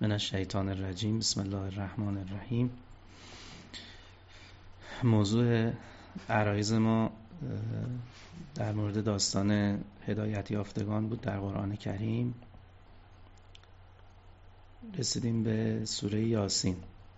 من الشیطان الرجیم. بسم الله الرحمن الرحیم. موضوع عرایض ما در مورد داستان هدایت یافتگان بود در قرآن کریم. رسیدیم به سوره یاسین.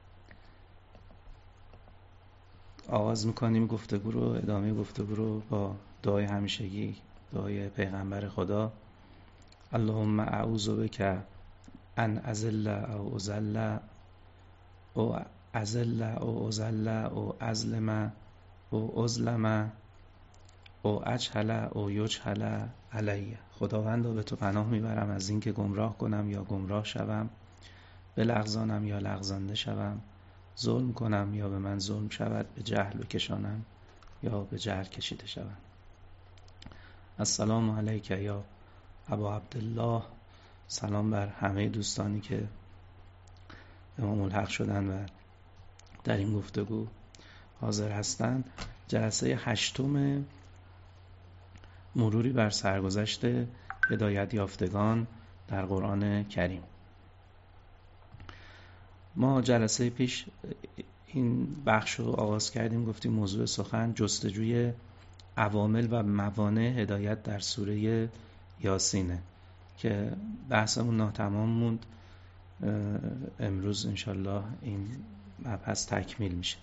آغاز میکنیم گفتگو رو، ادامه گفتگو رو با دعای همیشگی، دعای پیغمبر خدا: اللهم اعوذ بک ان اذل او اذل او اذل او اذل او اظلم او اظلم او اجهل او یجهل علی. خداوندا به تو پناه میبرم از این که گمراه کنم یا گمراه شوم، بلغزانم یا لغزانده شوم، ظلم کنم یا به من ظلم شود، به جهل بکشانم یا به جهل کشیده شوم. السلام علیک یا ابا عبدالله. سلام بر همه دوستانی که به ما ملحق شدن و در این گفتگو حاضر هستند. جلسه 8 مروری بر سرگذشت هدایت یافتگان در قرآن کریم. ما جلسه پیش این بخش رو آغاز کردیم، گفتیم موضوع سخن جستجوی عوامل و موانع هدایت در سوره یاسینه که بحثمون ناتمام موند. امروز انشالله این مبحث تکمیل میشه.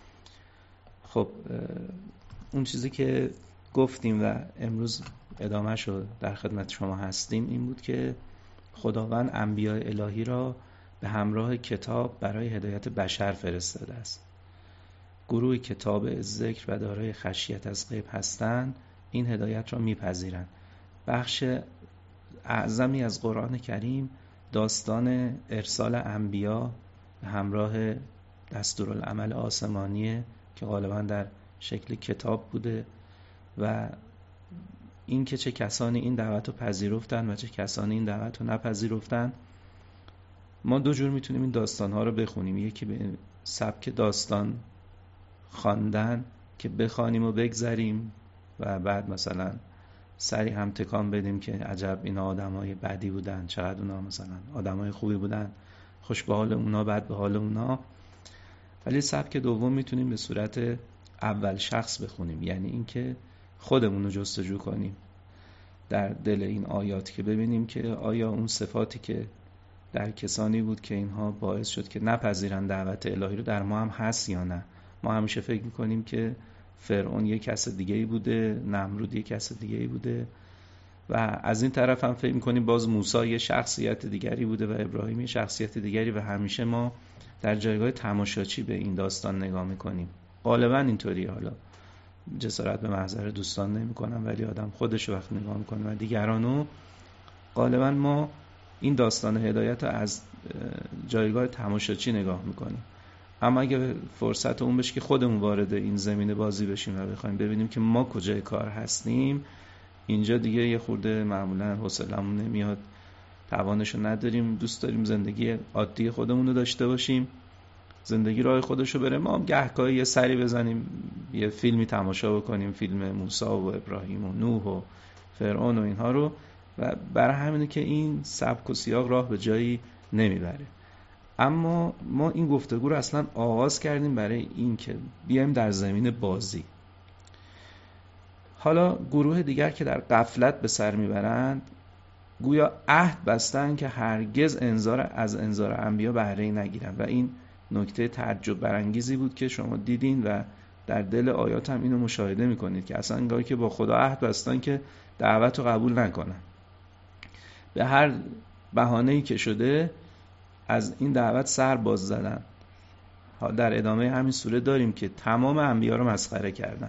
خب اون چیزی که گفتیم و امروز ادامه شد در خدمت شما هستیم این بود که خداوند انبیاء الهی را به همراه کتاب برای هدایت بشر فرستاده است. گروهی که تابع ذکر و دارای خشیت از غیب هستند این هدایت را میپذیرند. بخش اعظمی از قرآن کریم داستان ارسال انبیا به همراه دستورالعمل آسمانیه که غالبا در شکل کتاب بوده و این که چه کسانی این دعوت رو پذیرفتن و چه کسانی این دعوت رو نپذیرفتن. ما دو جور میتونیم این داستانها رو بخونیم. یکی به سبک داستان خواندن که بخوانیم و بگذریم و بعد مثلا سری هم تکان بدیم که عجب اینا آدمای بدی بودن، چقدر اونا مثلا آدمای خوبی بودن، خوش به حال اونا، بد به حال اونا. ولی سبک دوم میتونیم به صورت اول شخص بخونیم، یعنی اینکه خودمون رو جستجو کنیم در دل این آیات که ببینیم که آیا اون صفاتی که در کسانی بود که اینها باعث شد که نپذیرن دعوت الهی رو در ما هم هست یا نه. ما همیشه فکر میکنیم که فرعون یک کس دیگه‌ای بوده، نمرود یک کس دیگه‌ای بوده و از این طرف هم فکر میکنیم باز موسی یه شخصیت دیگری بوده و ابراهیم یه شخصیت دیگری و همیشه ما در جایگاه تماشاچی به این داستان نگاه میکنیم. غالبا اینطوریه. حالا جسارت به محضر دوستان نمیکنم ولی آدم خودش وقت نگاه میکنه و دیگرانو، غالبا ما این داستان هدایت رو از جایگاه تماشاچی نگاه میکنیم. اما اگه فرصت اون بشه که خودمون وارد این زمینه بازی بشیم و بخوایم ببینیم که ما کجای کار هستیم، اینجا دیگه یه خورده معمولا حوصله‌مون نمیاد، توانشو نداریم. دوست داریم زندگی عادی خودمون رو داشته باشیم، زندگی راه خودشو بره، ما هم گهگاهی یه سری بزنیم یه فیلمی تماشا بکنیم، فیلم موسی و ابراهیم و نوح و فرعون و اینها رو، و برای همینه که این سبک و سیاق راه به جایی نمیبره. اما ما این گفتگو رو اصلا آغاز کردیم برای این که بیایم در زمین بازی. حالا گروه دیگر که در غفلت به سر میبرند گویا عهد بستن که هرگز از انذار انبیا بهره نگیرن و این نکته تعجب برانگیزی بود که شما دیدین و در دل آیات هم اینو مشاهده میکنید که اصلا انگار که با خدا عهد بستن که دعوت رو قبول نکنن. به هر بهانه‌ای که شده از این دعوت سر باز زدن. در ادامه همین سوره داریم که تمام انبیا رو مسخره کردن.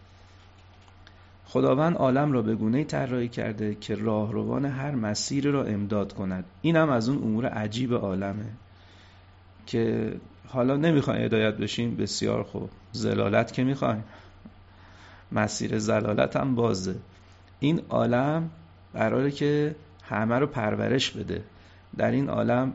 خداوند عالم را به گونه‌ای طراحی کرده که راهروان هر مسیر را امداد کند. این هم از اون امور عجیب عالمه که حالا نمیخوایم هدایت بشیم، بسیار خوب، ضلالت که میخوایم، مسیر ضلالت هم بازه. این عالم قراره که همه رو پرورش بده. در این عالم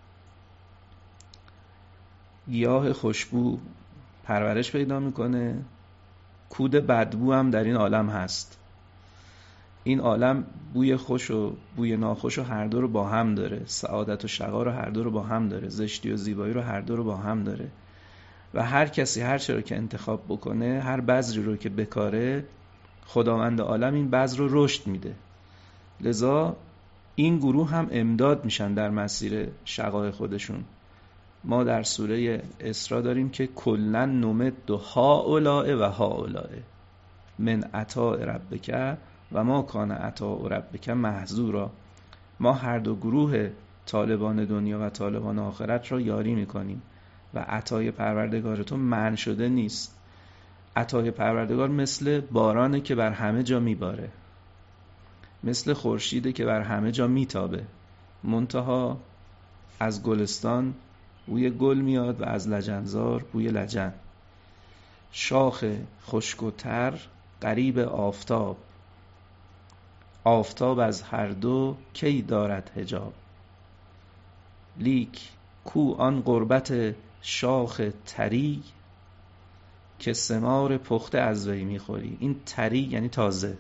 گیاه خوشبو پرورش پیدا میکنه، کود بدبو هم در این عالم هست. این عالم بوی خوش و بوی ناخوش و هر دو رو با هم داره، سعادت و شقا رو هر دو رو با هم داره، زشتی و زیبایی رو هر دو رو با هم داره و هر کسی هر چه رو که انتخاب بکنه، هر بذری رو که بکاره، خداوند عالم این بذر رو رشد میده. لذا این گروه هم امداد میشن در مسیر شقای خودشون. ما در سوره اسراء داریم که کلن نمد هؤلاء و هؤلاء من عطاء ربک و ما کان عطاء ربک محظورا. ما هر دو گروه طالبان دنیا و طالبان آخرت را یاری میکنیم و عطای پروردگار تو منع شده نیست. عطای پروردگار مثل بارانه که بر همه جا میباره، مثل خورشیده که بر همه جا میتابه، منتها از گلستان بوی گل میاد و از لجنزار بوی لجن. شاخ خشک و تر قریب آفتاب، آفتاب از هر دو کی دارد حجاب. لیک کو آن قربت شاخ طری که ثمار پخته از وی میخوری. این طری یعنی تازه.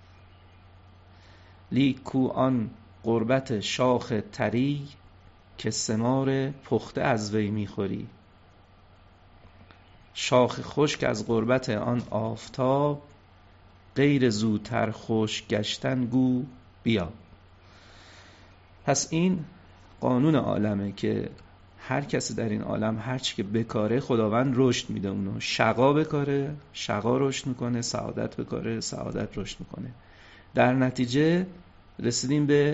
لیک کو آن قربت شاخ طری که ثمار پخته از وی میخوری. شاخ خشک از قربت آن آفتاب غیر زودتر خشک گشتن گو بیا. پس این قانون عالمه که هر کسی در این عالم هر چی که بکاره خداوند رشد میده. اونو شقا بکاره شقا رشد میکنه، سعادت بکاره سعادت رشد میکنه. در نتیجه رسیدیم به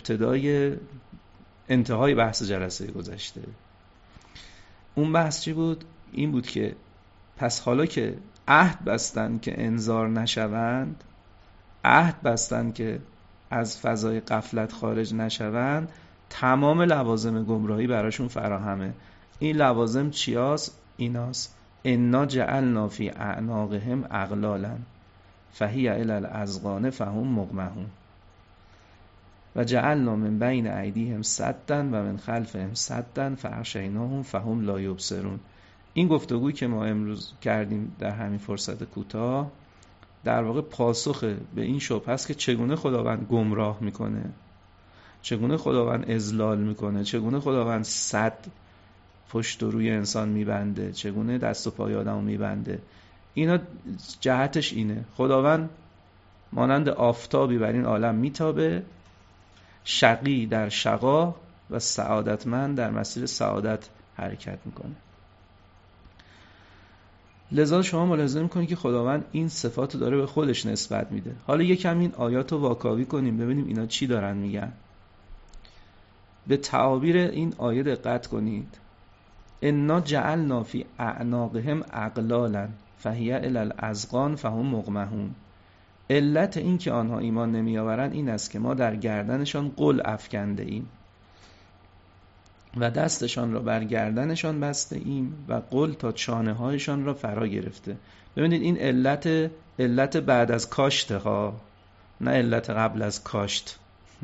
انتهای بحث جلسه گذشته. اون بحث چی بود؟ این بود که پس حالا که عهد بستن که انذار نشوند، عهد بستن که از فضای غفلت خارج نشوند، تمام لوازم گمراهی براشون فراهمه. این لوازم چیاست؟ ایناست: انا جعلنا فی اعناقهم اغلالا فهی الی الاذقان فهم مقمحون و جعلنا من بین ایدیهم سدا و من خلفهم سدا فاغشیناهم فهم لا یبصرون. این گفتگویی که ما امروز کردیم در همین فرصت کوتاه در واقع پاسخ به این شبهه است که چگونه خداوند گمراه میکنه، چگونه خداوند اضلال میکنه، چگونه خداوند سد پشت و روی انسان میبنده، چگونه دست و پای آدمو میبنده. اینا جهتش اینه: خداوند مانند آفتابی بر این عالم میتابه، شقی در شقا و سعادتمند در مسیر سعادت حرکت میکنه. لذا شما ملاحظه میکنید که خداوند این صفات داره به خودش نسبت میده. حالا یکم این آیات رو واکاوی کنیم ببینیم اینا چی دارن میگن. به تعابیر این آیه دقت کنید: انا جعلنا فی اعناقهم اغلالا فهی الی الاذقان فهم مقمحون. علت این که آنها ایمان نمیآورند این است که ما در گردنشان غل افکنده ایم و دستشان را بر گردنشان بسته ایم و غل تا چانه هایشان را فرا گرفته. ببینید این علت بعد از کاشته ها، نه علت قبل از کاشت.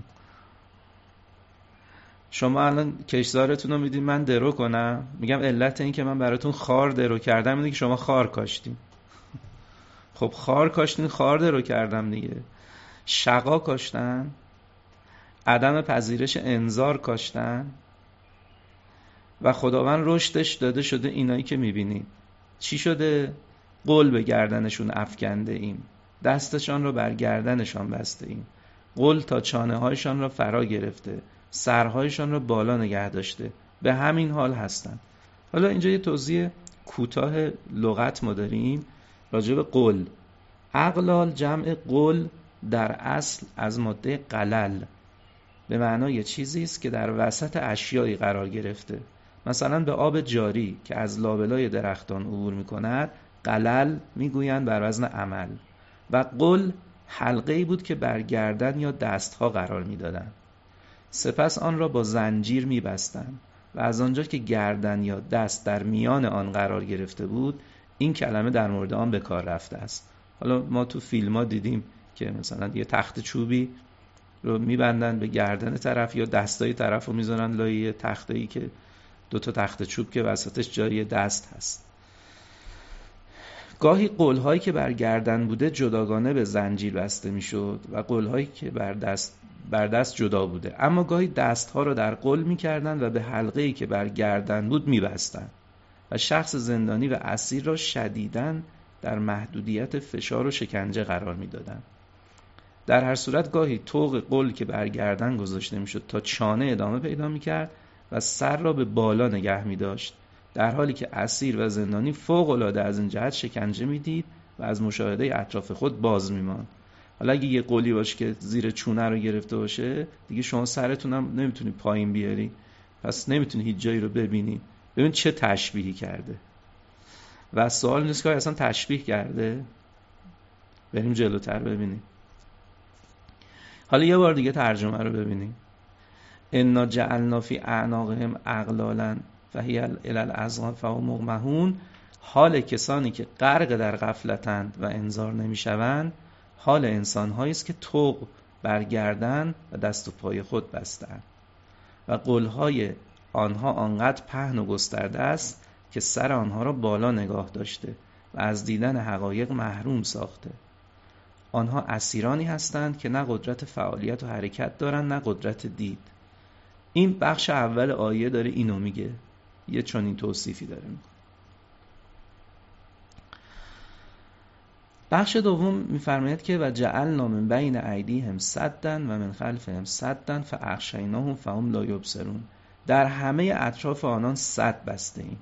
شما الان کشزارتون رو میدین من درو کنم، میگم علت این که من براتون خار درو کردم اینه که شما خار کاشتین. خب خار کاشتین، خار درو کردم دیگه. شقا کاشتن، عدم پذیرش انذار کاشتن و خداوند رشدش داده شده اینایی که میبینید. چی شده؟ غل به گردنشون افکنده ایم، دستشان رو بر گردنشان بسته ایم، غل تا چانه هایشان را فرا گرفته، سرهایشان را بالا نگه داشته. به همین حال هستند. حالا اینجا یه توضیح کوتاه لغت ما داریم راجع به غل. اغلال جمع غل در اصل از ماده قلل به معنای چیزی است که در وسط اشیایی قرار گرفته. مثلا به آب جاری که از لابلای درختان عبور می‌کند قلل میگویند بر وزن عمل. و غل حلقه‌ای بود که بر گردن یا دستها قرار می‌دادند. سپس آن را با زنجیر می‌بستند و از آنجا که گردن یا دست در میان آن قرار گرفته بود این کلمه در مورد آن به کار رفته است. حالا ما تو فیلم‌ها دیدیم که مثلا یه تخت چوبی رو می‌بندن به گردن طرف یا دستای طرف رو می‌ذارن لای تخته‌ای که 2 تا تخت چوب که وسطش جای دست هست. گاهی قلهایی که بر گردن بوده جداگانه به زنجیر بسته میشد و قلهایی که بر دست جدا بوده، اما گاهی دستها را در قل میکردند و به حلقه‌ای که بر گردن بود میبستند و شخص زندانی و اسیر را شدیداً در محدودیت فشار و شکنجه قرار میدادند. در هر صورت گاهی طوق قل که بر گردن گذاشته میشد تا چانه ادامه پیدا میکرد و سر را به بالا نگه میداشت، در حالی که اسیر و زندانی فوق‌العاده از این جهت شکنجه میدید و از مشاهده اطراف خود باز میماند. حالا اگه یه قلی باشه که زیر چونه رو گرفته باشه، دیگه شما سرتون هم نمیتونی پایین بیاری، پس نمیتونی هیچ جایی رو ببینی. ببین چه تشبیهی کرده. و سوال اینه که اصلا تشبیه کرده. بریم جلوتر ببینیم. حالا یه بار دیگه ترجمه رو ببینیم. انا جعلنا فی اعناقهم اغلالا فهی الی الاذقان فهم مغمحون. حال کسانی که غرق در غفلتند و انذار نمیشوند حال انسان‌هایی است که طوق بر گردن و دست و پای خود بستند و قلهای آنها آنقدر پهن و گسترده است که سر آنها را بالا نگاه داشته و از دیدن حقایق محروم ساخته. آنها اسیرانی هستند که نه قدرت فعالیت و حرکت دارند نه قدرت دید. این بخش اول آیه داره اینو میگه، یه چنین توصیفی داره میگه. بخش دوم میفرماید که و جعلنا من بین ایدیهم سدا و من خلفهم سدا فاغشیناهم فهم لا یبصرون. در همه اطراف آنان سد بسته ایم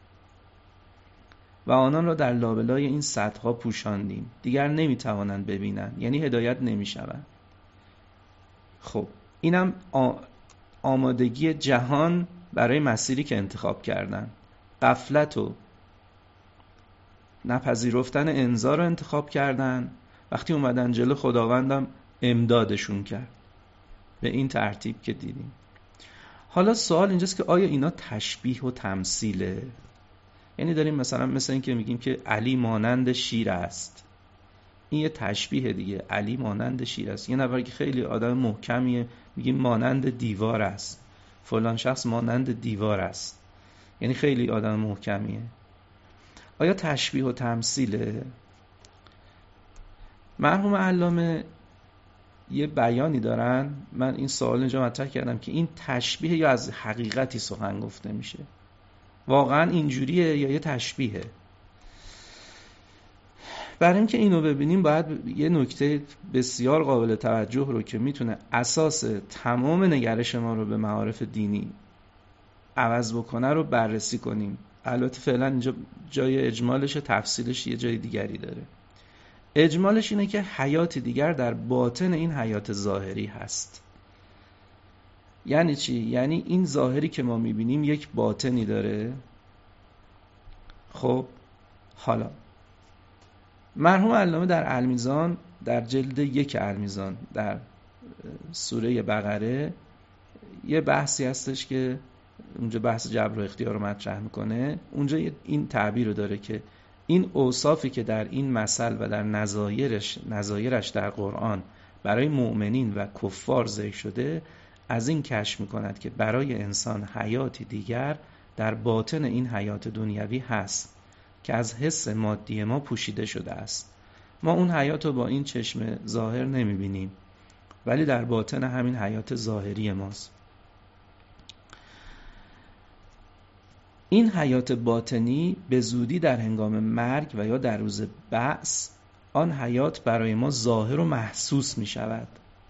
و آنان را در لابلای این سدها پوشاندیم، دیگر نمیتوانند ببینند، یعنی هدایت نمیشوند. خب اینم آمادگی جهان برای مسیری که انتخاب کردن. غفلت و نپذیرفتن انذار رو انتخاب کردن. وقتی اومدن جلو خداوندم امدادشون کرد به این ترتیب که دیدیم. حالا سوال اینجاست که آیا اینا تشبیه و تمثیله؟ یعنی داریم مثل این که میگیم که علی مانند شیر است. این یه تشبیه دیگه. علی مانند شیر است. یه نفر که خیلی آدم محکمیه میگیم مانند دیوار است. فلان شخص مانند دیوار است. یعنی خیلی آدم محکمیه. آیا تشبیه و تمثیله؟ مرحوم علامه یه بیانی دارن. من این سوال اینجا مطرح کردم که این تشبیه یا از حقیقتی سخن گفته میشه؟ واقعا اینجوریه یا یه تشبیهه؟ برای اینکه اینو ببینیم باید یه نکته بسیار قابل توجه رو که میتونه اساس تمام نگرش ما رو به معارف دینی عوض بکنه رو بررسی کنیم. البته فعلا اینجا جای اجمالش تفصیلش یه جای دیگری داره. اجمالش اینه که حیات دیگر در باطن این حیات ظاهری هست. یعنی چی؟ یعنی این ظاهری که ما میبینیم یک باطنی داره. خب حالا مرحوم علامه در المیزان، در جلد 1 المیزان در سوره بقره یه بحثی هستش که اونجا بحث جبر و اختیار رو مطرح میکنه. اونجا این تعبیر رو داره که این اوصافی که در این مثل و در نظایرش در قرآن برای مؤمنین و کفار ذکر شده، از این کشف میکند که برای انسان حیاتی دیگر در باطن این حیات دنیوی هست که از حس مادی ما پوشیده شده است. ما اون حیات رو با این چشم ظاهر نمیبینیم، ولی در باطن همین حیات ظاهری ماست. این حیات باطنی به زودی در هنگام مرگ و یا در روز بعث آن حیات برای ما ظاهر و محسوس می شود.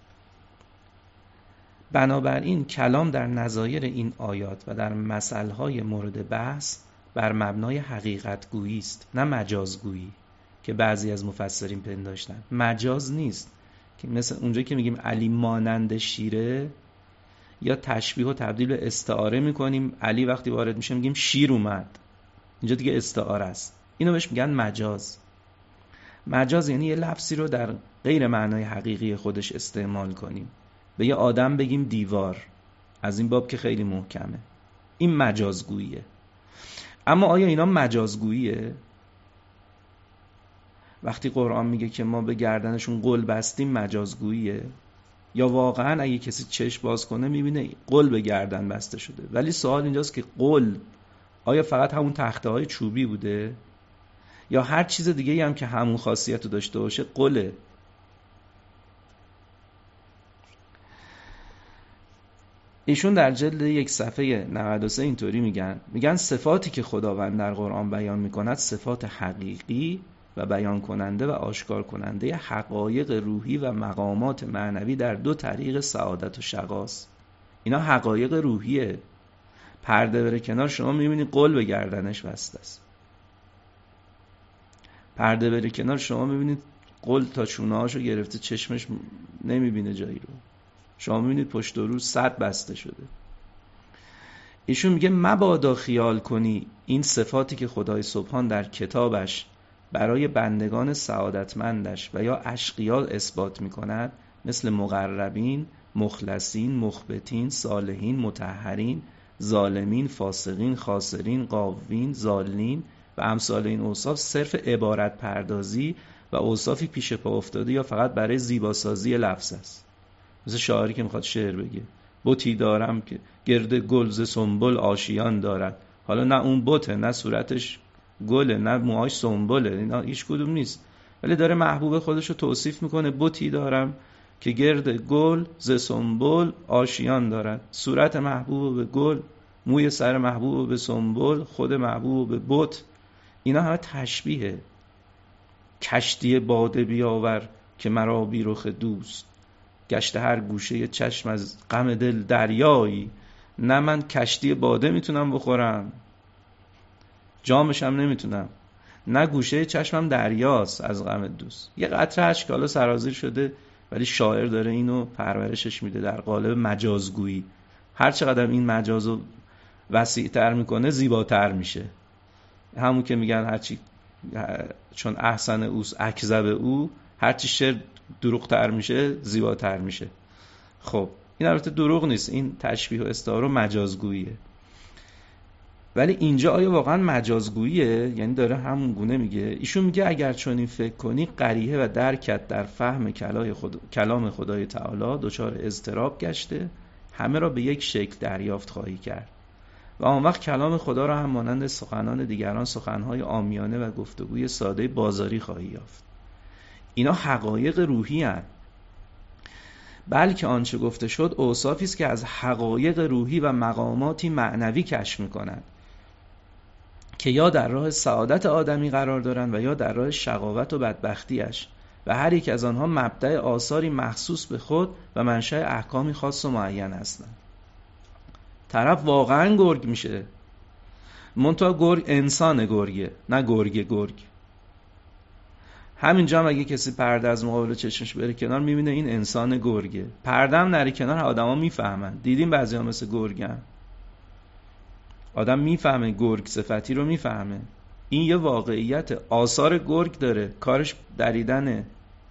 بنابراین کلام در نظایر این آیات و در مسائل مورد بحث بر مبنای حقیقت گویی است، نه مجاز گویی که بعضی از مفسرین پنداشتن. مجاز نیست که مثل اونجا که میگیم علی مانند شیره، یا تشبیه و تبدیل به استعاره میکنیم. علی وقتی وارد میشه میگیم شیر اومد، اینجا دیگه استعاره است. اینو بهش میگن مجاز. مجاز یعنی یه لفظی رو در غیر معنای حقیقی خودش استعمال کنیم. به یه آدم بگیم دیوار، از این باب که خیلی محکمه. این مجازگوییه. اما آیا اینا مجازگوییه؟ وقتی قرآن میگه که ما به گردنشون قل بستیم، مجازگوییه؟ یا واقعا اگه کسی چشم باز کنه میبینه قل به گردن بسته شده؟ ولی سوال اینجاست که قل آیا فقط همون تخته های چوبی بوده؟ یا هر چیز دیگه‌ای هم که همون خاصیت رو داشته باشه قله. ایشون در جلد 1 صفحه 93 اینطوری میگن صفاتی که خداوند در قرآن بیان میکند صفات حقیقی و بیان کننده و آشکار کننده حقایق روحی و مقامات معنوی در 2 طریق سعادت و شقاست. اینا حقایق روحیه. پرده بره کنار شما میبینید قل به گردنش بسته است. پرده بره کنار شما میبینید قل تا چونه هاشو گرفته، چشمش نمیبینه جایی رو. شما میبینید پشت و رو سد بسته شده. ایشون میگه مبادا خیال کنی این صفاتی که خدای سبحان در کتابش برای بندگان سعادتمندش و یا اشقیا اثبات میکند، مثل مقربین، مخلصین، مخبتین، صالحین، مطهرین، ظالمین، فاسقین، خاسرین، غاوین، ضالین و امثال این اوصاف، صرف عبارت پردازی و اوصافی پیش پا افتاده یا فقط برای زیباسازی لفظ است. مثل شاعری که میخواد شعر بگه بتی دارم که گرد گل ز سنبل آشیان دارد. حالا نه اون بته، نه صورتش گله، نه موهاش سنبله، اینا هیچ کدوم نیست، ولی داره محبوب خودش رو توصیف میکنه. بتی دارم که گرد گل ز سنبل آشیان دارد. صورت محبوب به گل، موی سر محبوب به سنبل، خود محبوب به بت. اینا همه تشبیهه. کشتی باده بیاور که مرا بی رخ دوست، گشته هر گوشه چشم از غم دل دریایی. نه من کشتی باده میتونم بخورم، جامشم نمیتونم، نه گوشه چشمم دریاست از غم دوست. یه قطره اشک حالا سرازیر شده، ولی شاعر داره اینو پرورشش میده در قالب مجازگویی. هر چقدر این مجازو وسیع‌تر میکنه زیباتر میشه. همون که میگن هرچی چون احسن اوست اکذب او، هرچی شعر دروغتر میشه زیباتر میشه. خب این البته دروغ نیست، این تشبیه و استعاره مجازگوییه. ولی اینجا آیا واقعا مجازگوییه؟ یعنی داره همون گونه میگه. ایشون میگه اگر چنین فکر کنی قریحه و درکت در فهم کلام خدای تعالی دچار اضطراب گشته، همه را به یک شکل دریافت خواهی کرد و آن وقت کلام خدا را هم مانند سخنان دیگران سخنهای عامیانه و گفتگوی ساده بازاری خواهی یافت. اینا حقایق روحی هستند. بلکه آنچه گفته شد اوصافی است که از حقایق روحی و مقاماتی معنوی کشف می‌کنند که یا در راه سعادت آدمی قرار دارند و یا در راه شقاوت و بدبختیش، و هر یک از آنها مبدأ آثاری مخصوص به خود و منشأ احکامی خاص و معین هستند. طرف واقعا گرگ میشه، منتها گرگ انسان گرگه، نه گرگ. همینجا هم اگه کسی پرده از مقابل چشمش بره کنار میبینه این انسان گرگه. پرده هم نری کنار آدما میفهمن. دیدیم بعضی ها مثل گرگن. آدم میفهمه، گرگ صفتی رو میفهمه. این یه واقعیت. آثار گرگ داره، کارش دریدنه.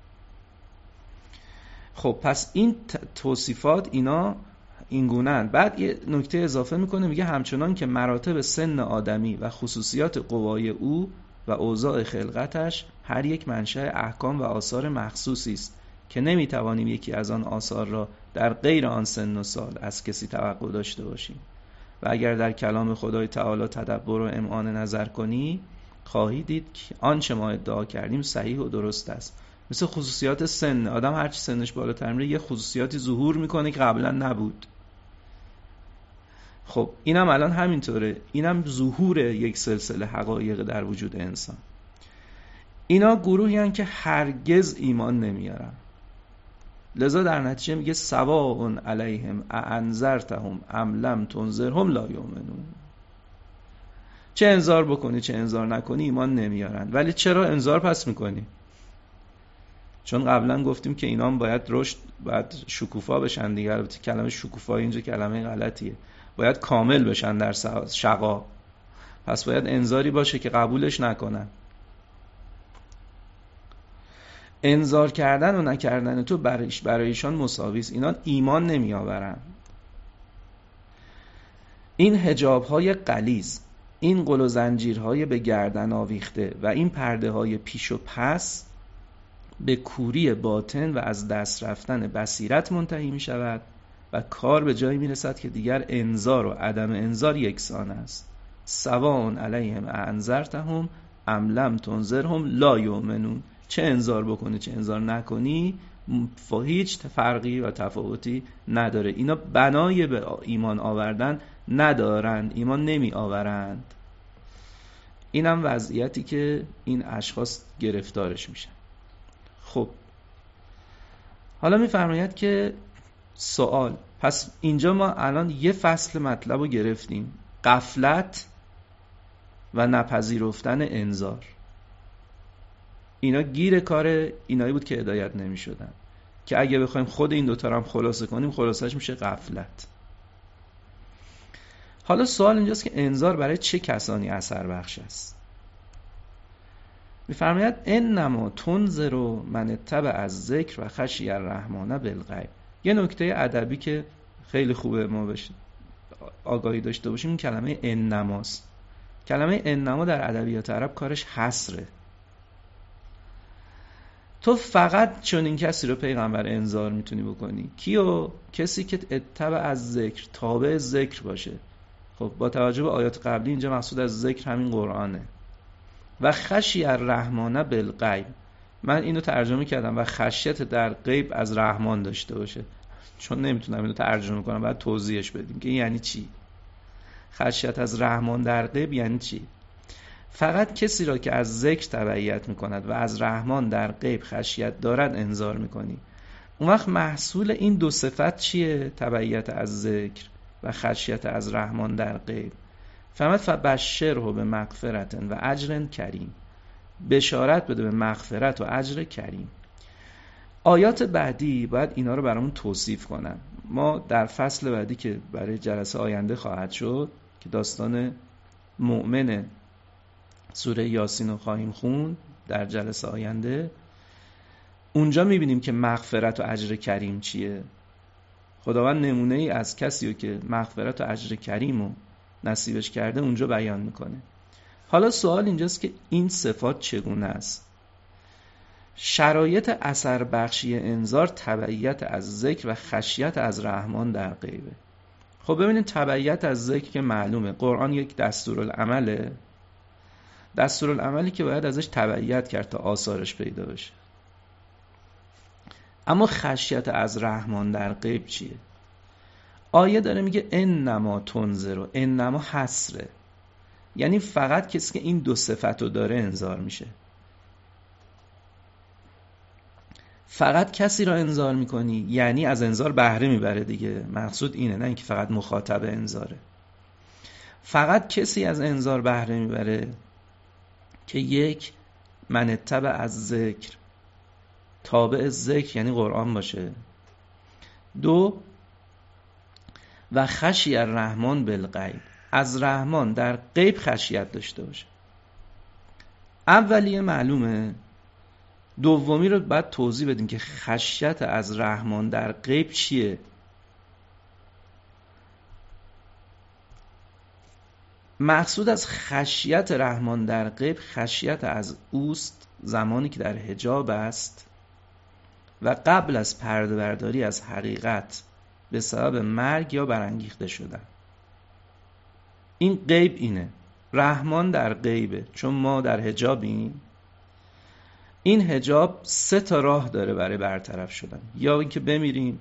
خب پس این توصیفات اینا این گونه‌اند. بعد یه نکته اضافه میکنه، میگه همچنان که مراتب سن آدمی و خصوصیات قوای او و اوضاع خلقتش هر یک منشأ احکام و آثار مخصوصی است که نمیتوانیم یکی از آن آثار را در غیر آن سن و سال از کسی توقع داشته باشیم. و اگر در کلام خدای تعالی تدبر و امعان نظر کنی، خواهی دید که آنچه ما ادعا کردیم صحیح و درست است. مثل خصوصیات سن آدم، هرچی سنش بالاتر میره یه خصوصیاتی ظهور میکنه که قبلا نبود. خب اینم الان همینطوره. اینم ظهور یک سلسله حقایق در وجود انسان. اینا گروهی هستند که هرگز ایمان نمیارن. لذا در نتیجه میگه سواء علیهم اانذرتهم ام لم تنذرهم لا یؤمنون. چه انذار بکنی چه انذار نکنی ایمان نمیارن. ولی چرا انذار پس میکنی؟ چون قبلا گفتیم که اینا هم باید رشد، باید شکوفا بشن دیگه. البته کلمه شکوفا اینجا کلمه غلطیه. باید کامل بشن در شقا. پس باید انذاری باشه که قبولش نکنن. انذار کردن و نکردن تو برایشان مساوی است. اینا ایمان نمی آورن. این حجاب‌های غلیظ، این قل و زنجیرهای به گردن آویخته و این پرده‌های پیش و پس به کوری باطن و از دست رفتن بصیرت منتهی می شود و کار به جایی می رسد که دیگر انذار و عدم انذار یکسان است. سواء علیهم اانذرتهم ام لم تنذرهم لا یؤمنون. چه انذار بکنی چه انذار نکنی هیچ فرقی و تفاوتی نداره. اینا بنای به ایمان آوردن ندارند، ایمان نمی آورند. اینم وضعیتی که این اشخاص گرفتارش میشن. خب حالا میفرماید که سوال، پس اینجا ما الان یه فصل مطلب رو گرفتیم، غفلت و نپذیرفتن انذار. اینا گیر کار اینایی بود که هدایت نمی شدن، که اگه بخوایم خود این دوتا رو هم خلاصه کنیم خلاصش میشه غفلت. حالا سوال اینجاست که انذار برای چه کسانی اثر بخش است؟ میفرماید انما تنذر من اتبع الذکر و خشی الرحمن بالغیب. یه نکته ادبی که خیلی خوبه ما بهش آگاهی داشته باشیم این کلمه انماست. کلمه انما در ادبیات عرب کارش حصره. تو فقط چون این کسی رو پیغمبر انذار میتونی بکنی. کیو؟ کسی که اتبع از ذکر، تابع ذکر باشه. خب با توجه به آیات قبلی اینجا مقصود از ذکر همین قرآنه. و خشی الرحمن بالغیب، من اینو ترجمه کردم و خشیت در غیب از رحمان داشته باشه، چون نمیتونم اینو ترجمه کنم، باید توضیحش بدیم که یعنی چی. خشیت از رحمان در غیب یعنی چی؟ فقط کسی را که از ذکر تبعیت میکند و از رحمان در غیب خشیت دارد انذار میکنی. اون وقت محصول این دو صفت چیه؟ تبعیت از ذکر و خشیت از رحمان در غیب. فبشره به مغفرت و اجر کریم، بشارت بده به مغفرت و اجر کریم. آیات بعدی باید اینا رو برامون توصیف کنن. ما در فصل بعدی که برای جلسه آینده خواهد شد که داستان مؤمن سوره یاسین رو خواهیم خوند در جلسه آینده، اونجا میبینیم که مغفرت و اجر کریم چیه. خداوند نمونه ای از کسی رو که مغفرت و اجر کریم رو نصیبش کرده اونجا بیان میکنه. حالا سوال اینجاست که این صفات چگونه است؟ شرایط اثر بخشی انذار تبعیت از ذکر و خشیت از رحمان در غیبه. خب ببینید تبعیت از ذکر که معلومه، قرآن یک دستورالعمله، دستورالعملی که باید ازش تبعیت کرد تا آثارش پیدا بشه. اما خشیت از رحمان در غیب چیه؟ آیه داره میگه انما تنذر، انما حصره، یعنی فقط کسی که این دو صفت رو داره انذار میشه. فقط کسی را انذار میکنی یعنی از انذار بهره میبره دیگه، مقصود اینه، نه اینکه فقط مخاطب انذاره. فقط کسی از انذار بهره میبره که یک، من اتبع از ذکر، تابع ذکر یعنی قرآن باشه. دو، و خشی الرحمن بالغیب، از رحمان در غیب خشیت داشته باشه. اولیه معلومه، دومی رو باید توضیح بدیم که خشیت از رحمان در غیب چیه. مقصود از خشیت رحمان در غیب خشیت از اوست زمانی که در حجاب است و قبل از پرده برداری از حقیقت به سبب مرگ یا برانگیخته شدن. این غیب اینه، رحمان در غیبه، چون ما در حجابیم. این حجاب 3 تا راه داره برای برطرف شدن، یا اینکه بمیریم،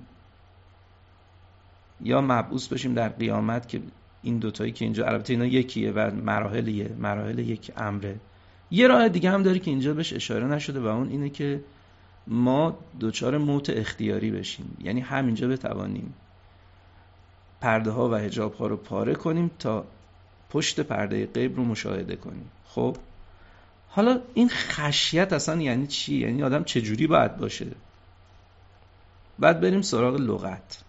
یا مبعوث بشیم در قیامت، که این دوتایی که اینجا البته اینا یکیه و مراحل یک امره. یه راه دیگه هم داره که اینجا بهش اشاره نشده و اون اینه که ما دوچار موت اختیاری بشیم، یعنی همینجا بتوانیم پرده ها و حجاب ها رو پاره کنیم تا پشت پرده غیب رو مشاهده کنیم. خب حالا این خشیت اصلا یعنی چی؟ یعنی آدم چجوری باید باشه؟ بعد بریم سراغ لغت.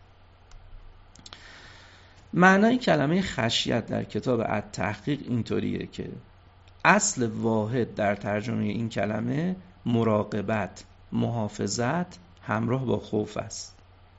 معنای کلمه خشیت در کتاب التحقیق اینطوریه که اصل واحد در ترجمه این کلمه مراقبت، محافظت همراه با خوف است.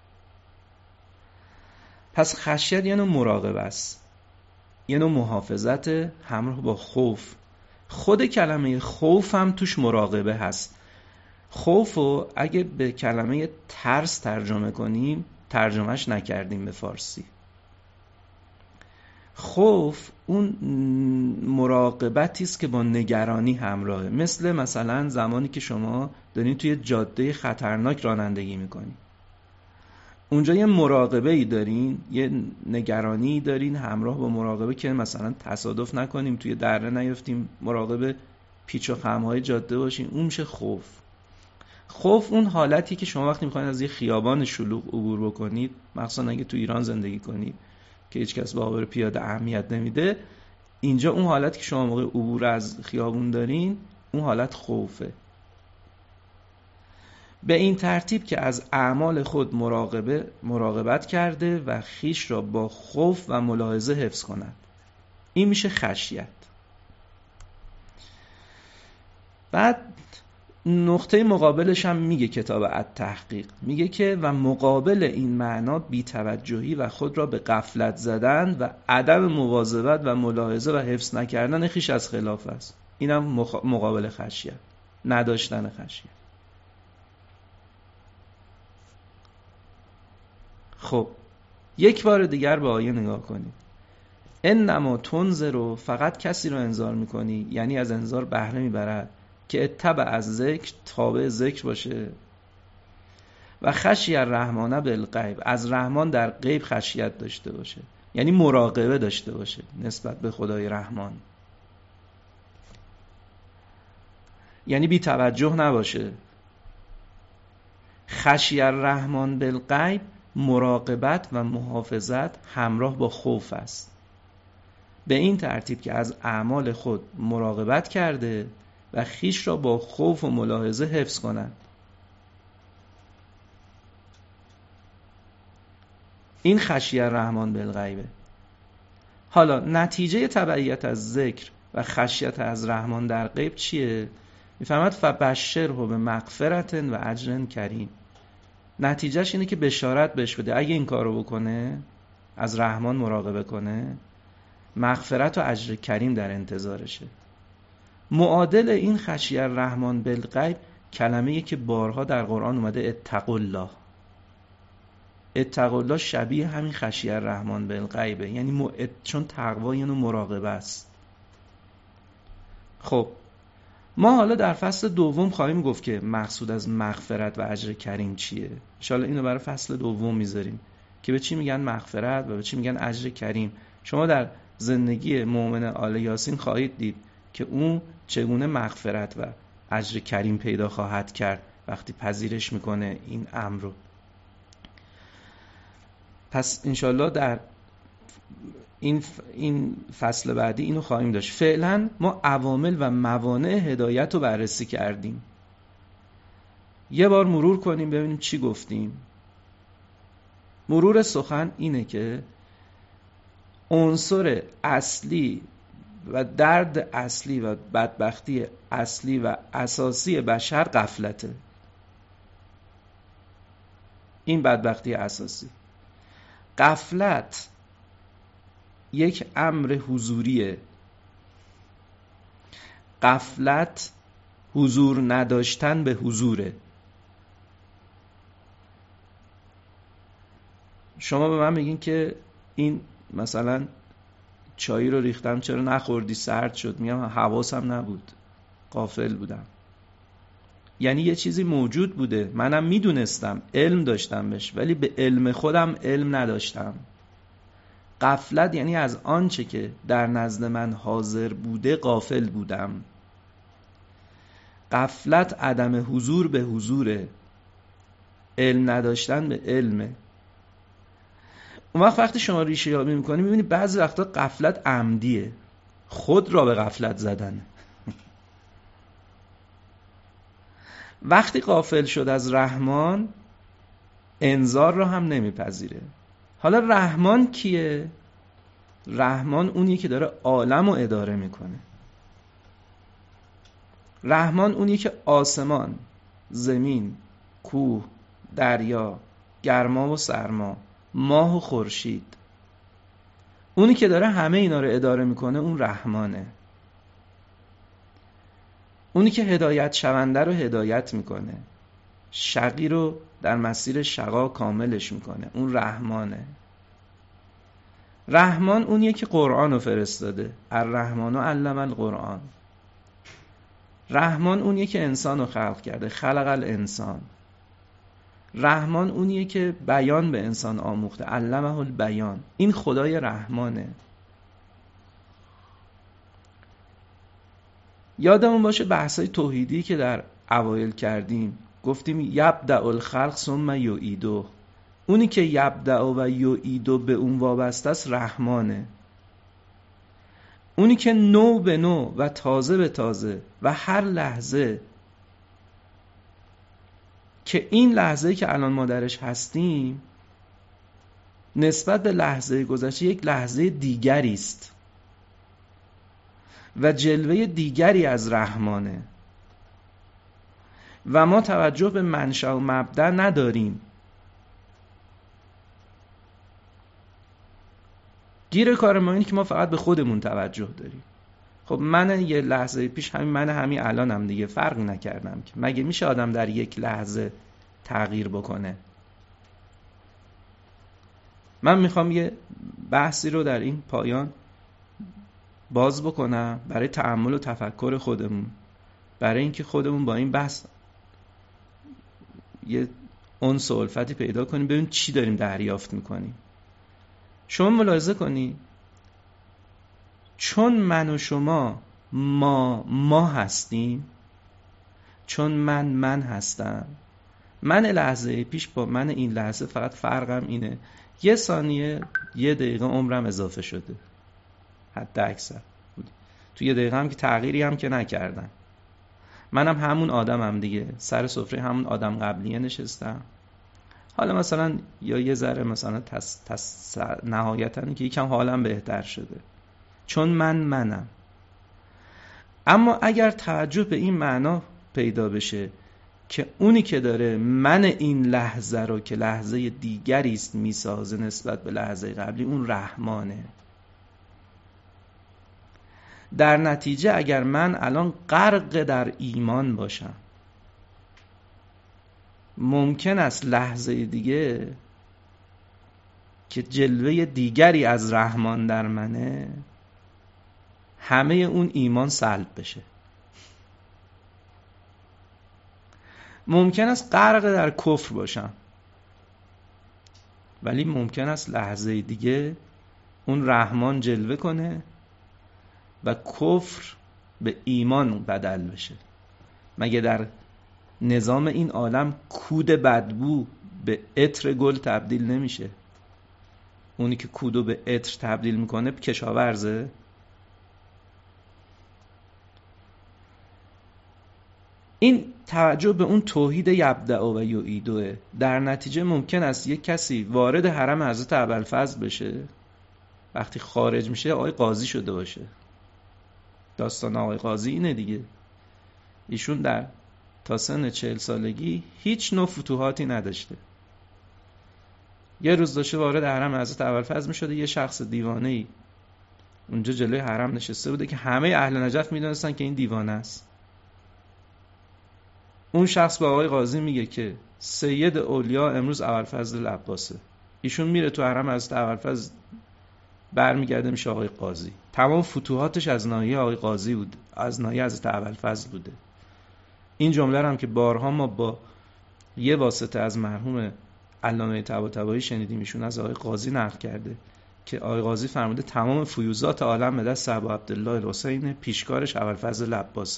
پس خشیت یعنی مراقبه است، یعنی محافظت همراه با خوف. خود کلمه خوف هم توش مراقبه هست. خوفو اگه به کلمه ترس ترجمه کنیم، ترجمهش نکردیم به فارسی. خوف اون مراقبتی است که با نگرانی همراهه. مثلا زمانی که شما دارین توی جاده خطرناک رانندگی میکنین، اونجا یه مراقبه‌ای دارین، یه نگرانی دارین همراه با مراقبه که مثلا تصادف نکنیم، توی دره نیفتیم، مراقب پیچ و خم‌های جاده باشین. اون میشه خوف. خوف اون حالتی که شما وقتی میخواین از یه خیابان شلوغ عبور بکنید، مخصوصا اگه تو ایران زندگی کنید که هیچ کس به عابر پیاده اهمیت نمیده، اینجا اون حالتی که شما موقع عبور از خیابون دارین، اون حالت خوفه. به این ترتیب که از اعمال خود مراقبت کرده و خیش را با خوف و ملاحظه حفظ کند. این میشه خشیت. بعد نقطه مقابلش هم میگه کتاب التحقیق، میگه که و مقابل این معنا بی‌توجهی و خود را به غفلت زدن و عدم مواظبت و ملاحظه و حفظ نکردن خیش از خلاف است. اینم مقابل خشیت، نداشتن خشیت. خب یک بار دیگر به آیه نگاه کنید. انما تنذر، فقط کسی رو انذار میکنی، یعنی از انذار بهره میبرد که اتبع از ذکر، تابع ذکر باشه، و خشی الرحمن بالغیب، از رحمان در غیب خشیت داشته باشه، یعنی مراقبه داشته باشه نسبت به خدای رحمان، یعنی بی توجه نباشه. خشی الرحمن بالغیب، مراقبت و محافظت همراه با خوف است. به این ترتیب که از اعمال خود مراقبت کرده و خیش را با خوف و ملاحظه حفظ کند. این خشیه الرحمن بالغیبه. حالا نتیجه تبعیت از ذکر و خشیت از رحمان در غیب چیه؟ میفهمد فبشره به مغفرت و اجر کریم. نتیجهش اینه که بشارت بهش بده اگه این کارو بکنه، از رحمان مراقبه کنه، مغفرت و اجر کریم در انتظارشه. معادل این خشیه الرحمن بالغیب کلمه‌ای که بارها در قرآن اومده، اتقوا الله. اتقوا الله شبیه همین خشیه الرحمن بالغیبه، یعنی چون تقوا یعنی مراقبه است. خب ما حالا در فصل دوم خواهیم گفت که مقصود از مغفرت و اجر کریم چیه. ان شاءالله اینو برای فصل دوم میذاریم که به چی میگن مغفرت و به چی میگن اجر کریم. شما در زندگی مؤمن آل یاسین خواهید دید که اون چگونه مغفرت و اجر کریم پیدا خواهد کرد وقتی پذیرش میکنه این امر رو. پس انشالله در این فصل بعدی اینو خواهیم داشت. فعلا ما عوامل و موانع هدایت رو بررسی کردیم. یه بار مرور کنیم ببینیم چی گفتیم. مرور سخن اینه که عنصر اصلی و درد اصلی و بدبختی اصلی و اساسی بشر غفلته. این بدبختی اساسی. غفلت یک امر حضوریه. غفلت حضور نداشتن به حضوره. شما به من میگین که این مثلا چایی رو ریختم چرا نخوردی، سرد شد. میگم حواسم نبود، غافل بودم. یعنی یه چیزی موجود بوده، منم میدونستم، علم داشتم بهش، ولی به علم خودم علم نداشتم. غفلت یعنی از آنچه که در نزد من حاضر بوده غافل بودم. غفلت عدم حضور به حضوره، علم نداشتن به علمه. اون وقتی شما ریشه یابی میکنی میبینی بعضی وقتا غفلت عمدیه، خود را به غفلت زدن. وقتی غافل شد از رحمان، انذار را هم نمیپذیره. حالا رحمان کیه؟ رحمان اونی که داره عالم رو اداره میکنه. رحمان اونی که آسمان، زمین، کوه، دریا، گرما و سرما، ماه و خورشید، اونی که داره همه اینا رو اداره میکنه، اون رحمانه. اونی که هدایت شونده رو هدایت میکنه، شقی رو در مسیر شقا کاملش میکنه، اون رحمانه. رحمان اونیه که قرآن رو فرستاده، الرحمن علم القرآن. رحمان اونیه که انسان رو خلق کرده، خلق الانسان. رحمان اونیه که بیان به انسان آموخته، علمه البیان. این خدای رحمانه. یادمون باشه بحثای توحیدی که در اوایل کردیم، گفتیم یبدأ الخلق ثم یعیده. اونی که یبدأ و یعیده به اون وابسته است رحمانه. اونی که نو به نو و تازه به تازه و هر لحظه که این لحظه‌ای که الان ما درش هستیم نسبت به لحظه گذشته یک لحظه دیگری است و جلوه دیگری از رحمانه و ما توجه به منشأ و مبدأ نداریم. گیر کار ما اینه که ما فقط به خودمون توجه داریم. خب من یه لحظه پیش همین الانم دیگه فرق نکردم که مگه میشه آدم در یک لحظه تغییر بکنه؟ من میخوام یه بحثی رو در این پایان باز بکنم برای تأمل و تفکر خودمون، برای اینکه خودمون با این بحث یه انس و الفتی پیدا کنیم، ببین چی داریم دریافت میکنیم. شما ملاحظه کنی چون من و شما ما هستیم، چون من هستم، من لحظه پیش با من این لحظه فقط فرقم اینه 1 ثانیه 1 دقیقه عمرم اضافه شده، حتی اکثر تو 1 دقیقه هم که تغییری هم که نکردم. منم همون آدمم دیگه، سر سفره همون آدم قبلیه نشستم. حالا مثلا یا یه ذره مثلا نهایتاً که یکم حالم بهتر شده، چون منم. اما اگر توجه به این معنا پیدا بشه که اونی که داره من این لحظه رو که لحظه دیگری است میسازه نسبت به لحظه قبلی، اون رحمانه. در نتیجه اگر من الان غرق در ایمان باشم، ممکن است لحظه دیگه که جلوه دیگری از رحمان در منه، همه اون ایمان سلب بشه. ممکن است غرق در کفر باشم، ولی ممکن است لحظه دیگه اون رحمان جلوه کنه و کفر به ایمان بدل بشه. مگه در نظام این عالم کود بدبو به عطر گل تبدیل نمیشه؟ اونی که کودو به عطر تبدیل میکنه کشاورزه؟ این توجه به اون توحید یبدأ و یعیده. در نتیجه ممکن است یک کسی وارد حرم حضرت ابوالفضل بشه، وقتی خارج میشه آقای قاضی شده باشه. داستان آقای قاضی اینه دیگه. ایشون در تا سن 40 سالگی هیچ نوع فتوحاتی نداشته. یه روز داشته وارد حرم حضرت ابوالفضل میشده، یه شخص دیوانه‌ای اونجا جلوی حرم نشسته بوده که همه اهل نجف میدونستن که این دیوانه است. اون شخص به آقای قاضی میگه که سید اولیا امروز ابوالفضل العباسه. ایشون میره تو حرم حضرت ابوالفضل، برمیگرده میشه آقای قاضی. تمام فتوحاتش از ناحیه آقای قاضی بود، از ناحیه حضرت ابوالفضل بوده. این جمله رو هم که بارها ما با یه واسطه از مرحوم علامه طباطبایی شنیدیم، ایشون از آقای قاضی نقل کرده که آقای قاضی فرموده تمام فیوزات عالم به دست ابو عبدالله الحسین، پیشکارش ابوالفضل العباسه.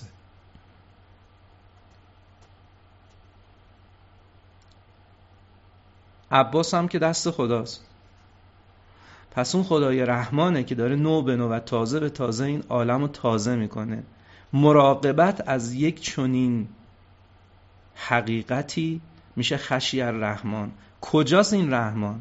عباس هم که دست خداست. پس اون خدای رحمانه که داره نو به نو و تازه به تازه این عالم رو تازه میکنه. مراقبت از یک چنین حقیقتی میشه خشیه الرحمن. کجاست این رحمان؟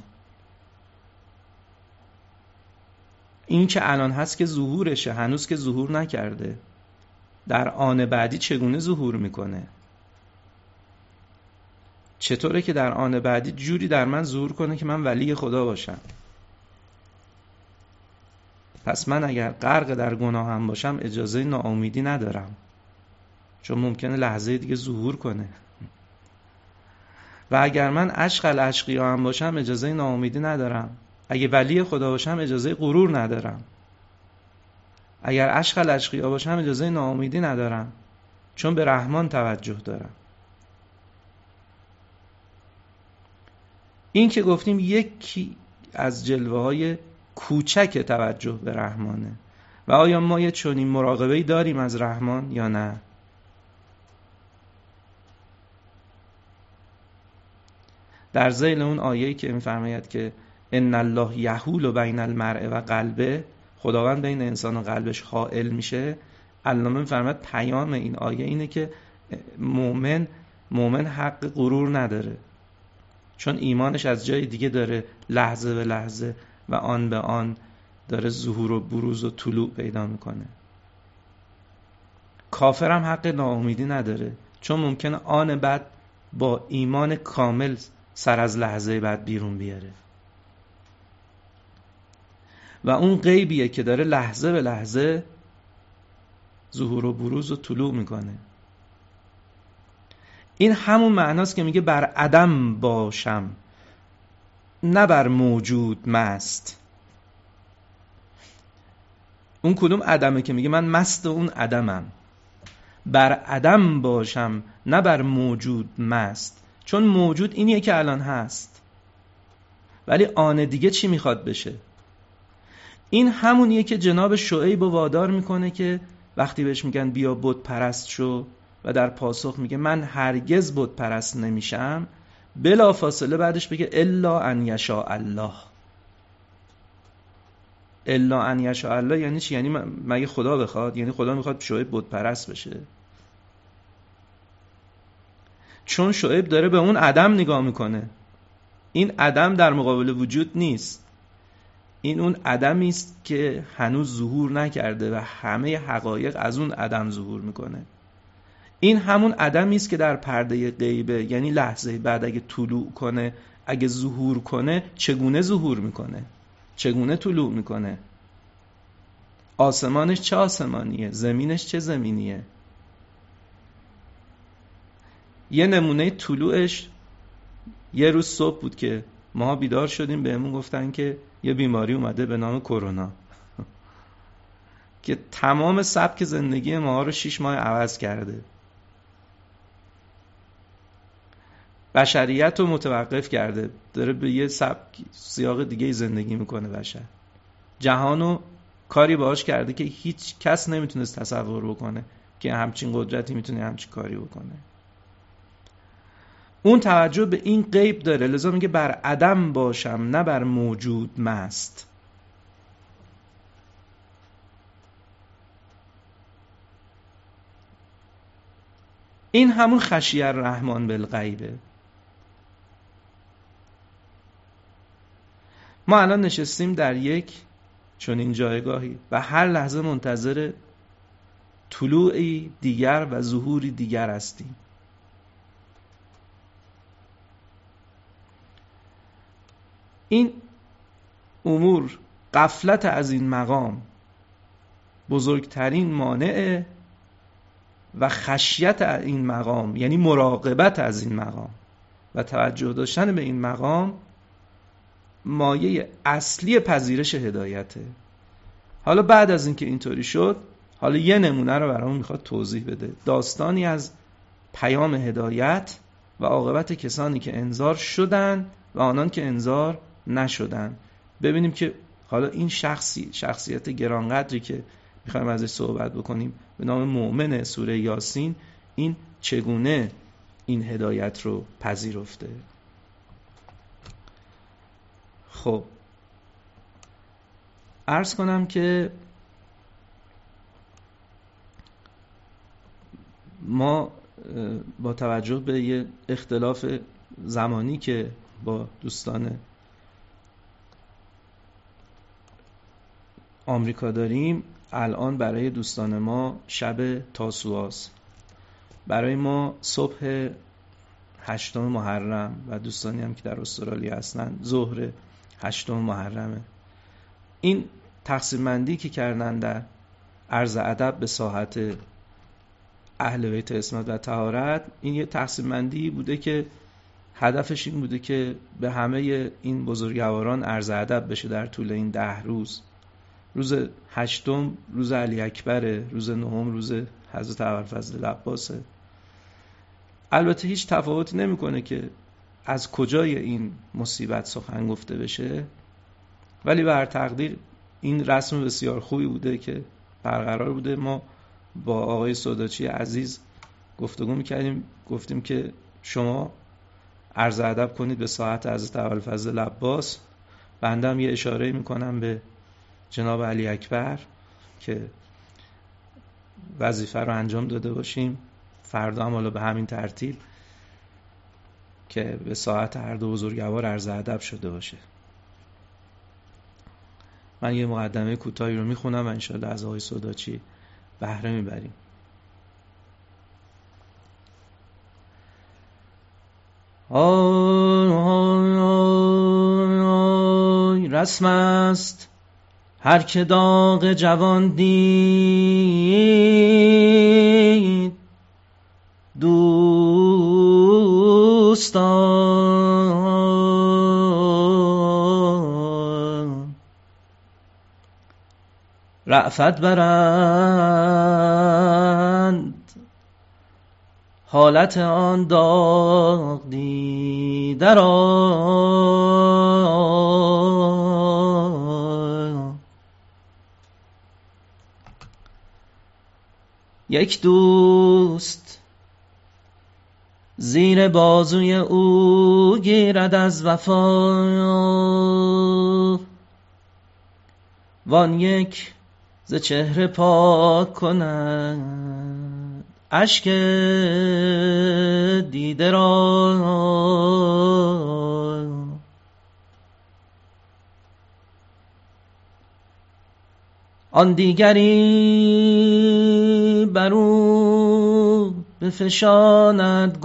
این که الان هست که ظهورشه، هنوز که ظهور نکرده. در آن بعدی چگونه ظهور میکنه؟ چطوره که در آن بعدی جوری در من ظهور کنه که من ولی خدا باشم؟ پس من اگر غرق در گناه هم باشم اجازه ناامیدی ندارم، چون ممکنه لحظه دیگه ظهور کنه. و اگر من عشق الاشقیا هم باشم اجازه ناامیدی ندارم، اگه ولی خدا باشم اجازه غرور ندارم. اگر عشق الاشقیا باشم اجازه ناامیدی ندارم، چون به رحمان توجه دارم. این که گفتیم یکی از جلوه‌های کوچک توجه به رحمانه. و آیا ما یه چنین مراقبه‌ای داریم از رحمان یا نه؟ در ذیل اون آیه‌ای که می‌فرماید که ان الله یحول بین المرء و قلبه، خداوند بین انسان و قلبش حائل میشه، علامه می‌فرماید پیام این آیه اینه که مؤمن حق غرور نداره، چون ایمانش از جای دیگه داره لحظه به لحظه و آن به آن داره ظهور و بروز و طلوع پیدا میکنه. کافرم حق ناامیدی نداره، چون ممکنه آن بعد با ایمان کامل سر از لحظه بعد بیرون بیاره و اون غیبیه که داره لحظه به لحظه ظهور و بروز و طلوع میکنه. این همون معناست که میگه بر عدم باشم نه بر موجود مست. اون کدوم عدمه که میگه من مست اون عدمم؟ بر عدم باشم نه بر موجود مست، چون موجود اینیه که الان هست، ولی آن دیگه چی میخواد بشه؟ این همونیه که جناب شعیب وادار میکنه که وقتی بهش میگن بیا بت پرست شو و در پاسخ میگه من هرگز بت پرست نمیشم، بلا فاصله بعدش بگه الا ان یشاء الله. الا ان یشاء الله یعنی چی؟ یعنی مگه خدا بخواد؟ یعنی خدا میخواد شعیب بت پرست بشه؟ چون شعیب داره به اون عدم نگاه میکنه. این عدم در مقابل وجود نیست، این اون عدمی است که هنوز ظهور نکرده و همه حقایق از اون عدم ظهور میکنه. این همون عدمی است که در پرده غیبه، یعنی لحظه بعد اگه طلوع کنه، اگه ظهور کنه، چگونه ظهور میکنه، چگونه طلوع میکنه، آسمانش چه آسمانیه، زمینش چه زمینیه. یه نمونه طلوعش یه روز صبح بود که ما بیدار شدیم، بهمون گفتن که یه بیماری اومده به نام کرونا که تمام سبک زندگی ما رو 6 ماه عوض کرده، بشریت رو متوقف کرده، داره به یه سبک سیاق دیگه زندگی میکنه. بشر جهانو کاری باهاش کرده که هیچ کس نمیتونست تصور بکنه که همچین قدرتی میتونه همچین کاری بکنه. اون توجه به این غیب داره، لذا میگه بر عدم باشم نه بر موجود مست. این همون خشیه الرحمن بالغیبه. ما الان نشستیم در یک چنین جایگاهی و هر لحظه منتظر طلوعی دیگر و ظهوری دیگر هستیم. این امور، غفلت از این مقام بزرگترین مانع و خشیت این مقام، یعنی مراقبت از این مقام و توجه داشتن به این مقام، مایه اصلی پذیرش هدایته. حالا بعد از اینکه اینطوری شد، حالا یه نمونه رو برامون میخواد توضیح بده، داستانی از پیام هدایت و عاقبت کسانی که انذار شدن و آنان که انذار نشدن. ببینیم که حالا این شخصیت گرانقدری که میخوایم ازش صحبت بکنیم به نام مؤمن سوره یاسین، این چگونه این هدایت رو پذیرفته. خب عرض کنم که ما با توجه به یه اختلاف زمانی که با دوستان آمریکا داریم، الان برای دوستان ما شب تاسوعاست، برای ما صبح 8 محرم و دوستانی هم که در استرالیا هستن ظهر 8 محرمه. این تقسیم بندی که کردن در عرض ادب به ساحت اهل بیت عصمت و طهارت، این یه تقسیم بندی بوده که هدفش این بوده که به همه این بزرگواران عرض ادب بشه در طول این 10 روز. روز 8 روز علی اکبره، روز 9 روز حضرت ابوالفضل العباسه. البته هیچ تفاوتی نمیکنه که از کجای این مصیبت سخن گفته بشه، ولی به هر تقدیر این رسم بسیار خوبی بوده که برقرار بوده. ما با آقای سوداچی عزیز گفتگو میکردیم، گفتیم که شما عرض ادب کنید به ساعت حضرت ابوالفضل العباس، بنده هم یه اشاره میکنم به جناب علی اکبر که وظیفه رو انجام داده باشیم. فردا هم حالا به همین ترتیب که به ساعت هر دو بزرگوار عرض ادب شده باشه. من یه مقدمه کوتاهی رو میخونم و انشاءالله از آقای سوداچی بهره میبریم. رسم است هر که داغ جوان دید دوستان، رأفت برند حالت آن داغ دیده را. یک دوست زیر بازوی او گیرد از وفا، وان یک ز چهره پاک کند اشک دیده را. آن دیگری برو بفشاند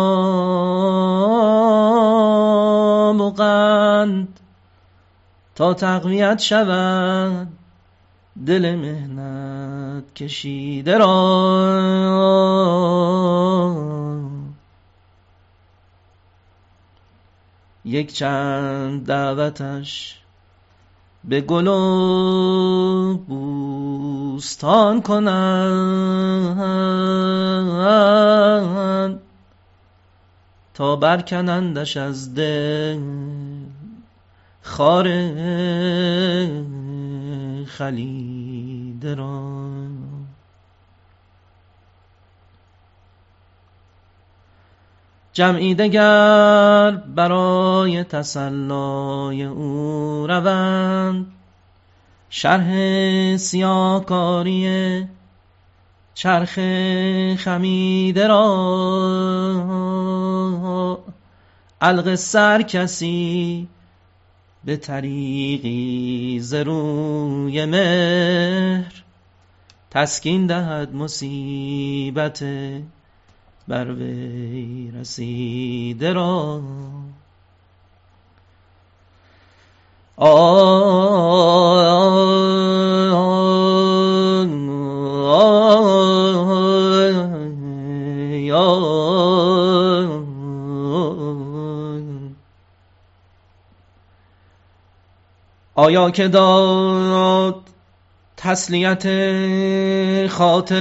گلاب و قند تا تقویت شود دل مهنت کشیده را. یک چند دعوتش به گل و بوستان کنند تا برکنندش از دل خار خلیده را. جمعی دگر برای تسلای او روند، شرح سیاهکاری چرخ خمیده را. علق سر کسی به طریقی ز روی مهر تسکین دهد مصیبت بر وی رسیده را. آیا که داد تسلیت خاطر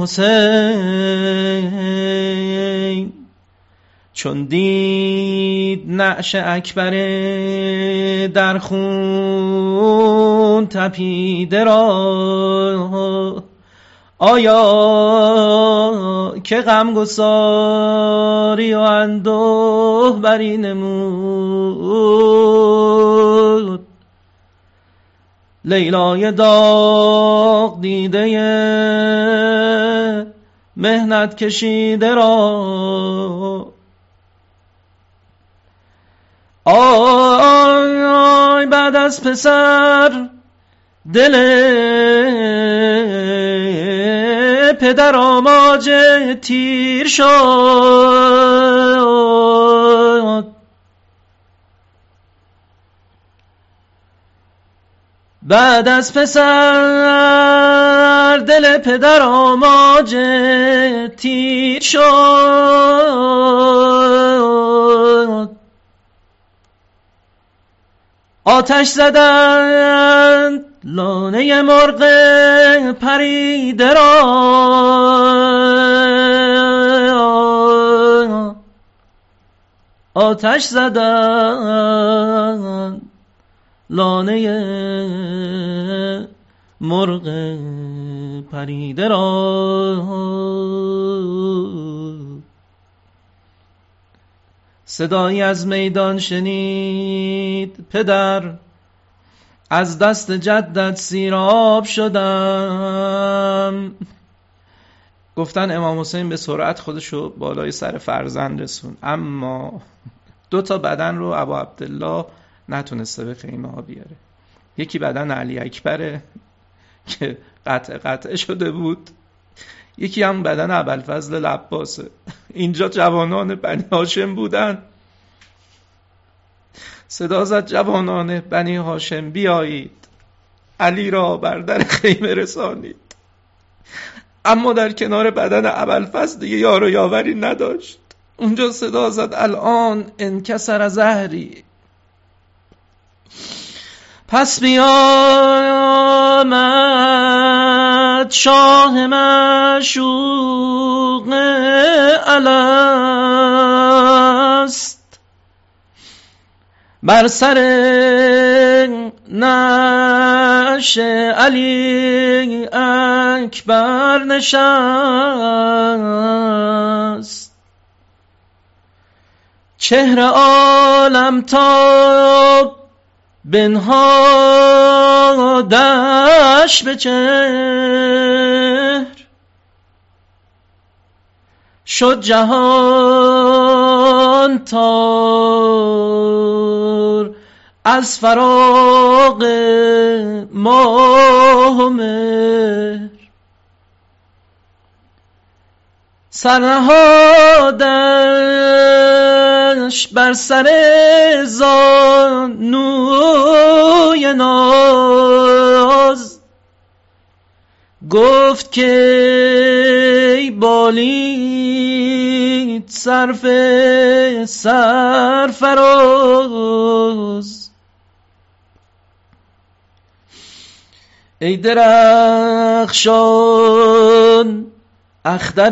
حسین، چون دید نعش اکبر در خون تپیده را. آیا که غمگساری و اندوه بری نمود لیلای داغ دیده مهنت کشیده را. آی بعد از پسر دل پدر آماج تیر شد، بعد از پسر دل پدر آماج تیر شد، آتش زدند لانه مرغ پریده را، آتش زدند لانه مرغ پریده را. صدایی از میدان شنید پدر، از دست جدت سیراب شدم. گفتن امام حسین به سرعت خودشو بالای سر فرزند رسون، اما 2 بدن رو ابا عبدالله نتونسته به خیمه ها بیاره. یکی بدن علی اکبره که قطع شده بود، یکی هم بدن ابوالفضل العباسه. اینجا جوانان بنی هاشم بودن. صدا زد جوانان بنی هاشم بیایید، علی را بر در خیمه رسانید. اما در کنار بدن ابوالفضل دیگه یار و یاوری نداشت. اونجا صدا زد الان انکسر زهری. پس بیامد شاه معشوق الست، بر سر نعش علی اکبر نشست. چهره عالم تا بنهادش به چهر، شد جهان تار از فراق ماه و مهر. سرنهادش بر سر زانوی ناز، گفت که ای بالید صرف سرفراز، ای درخشان اختر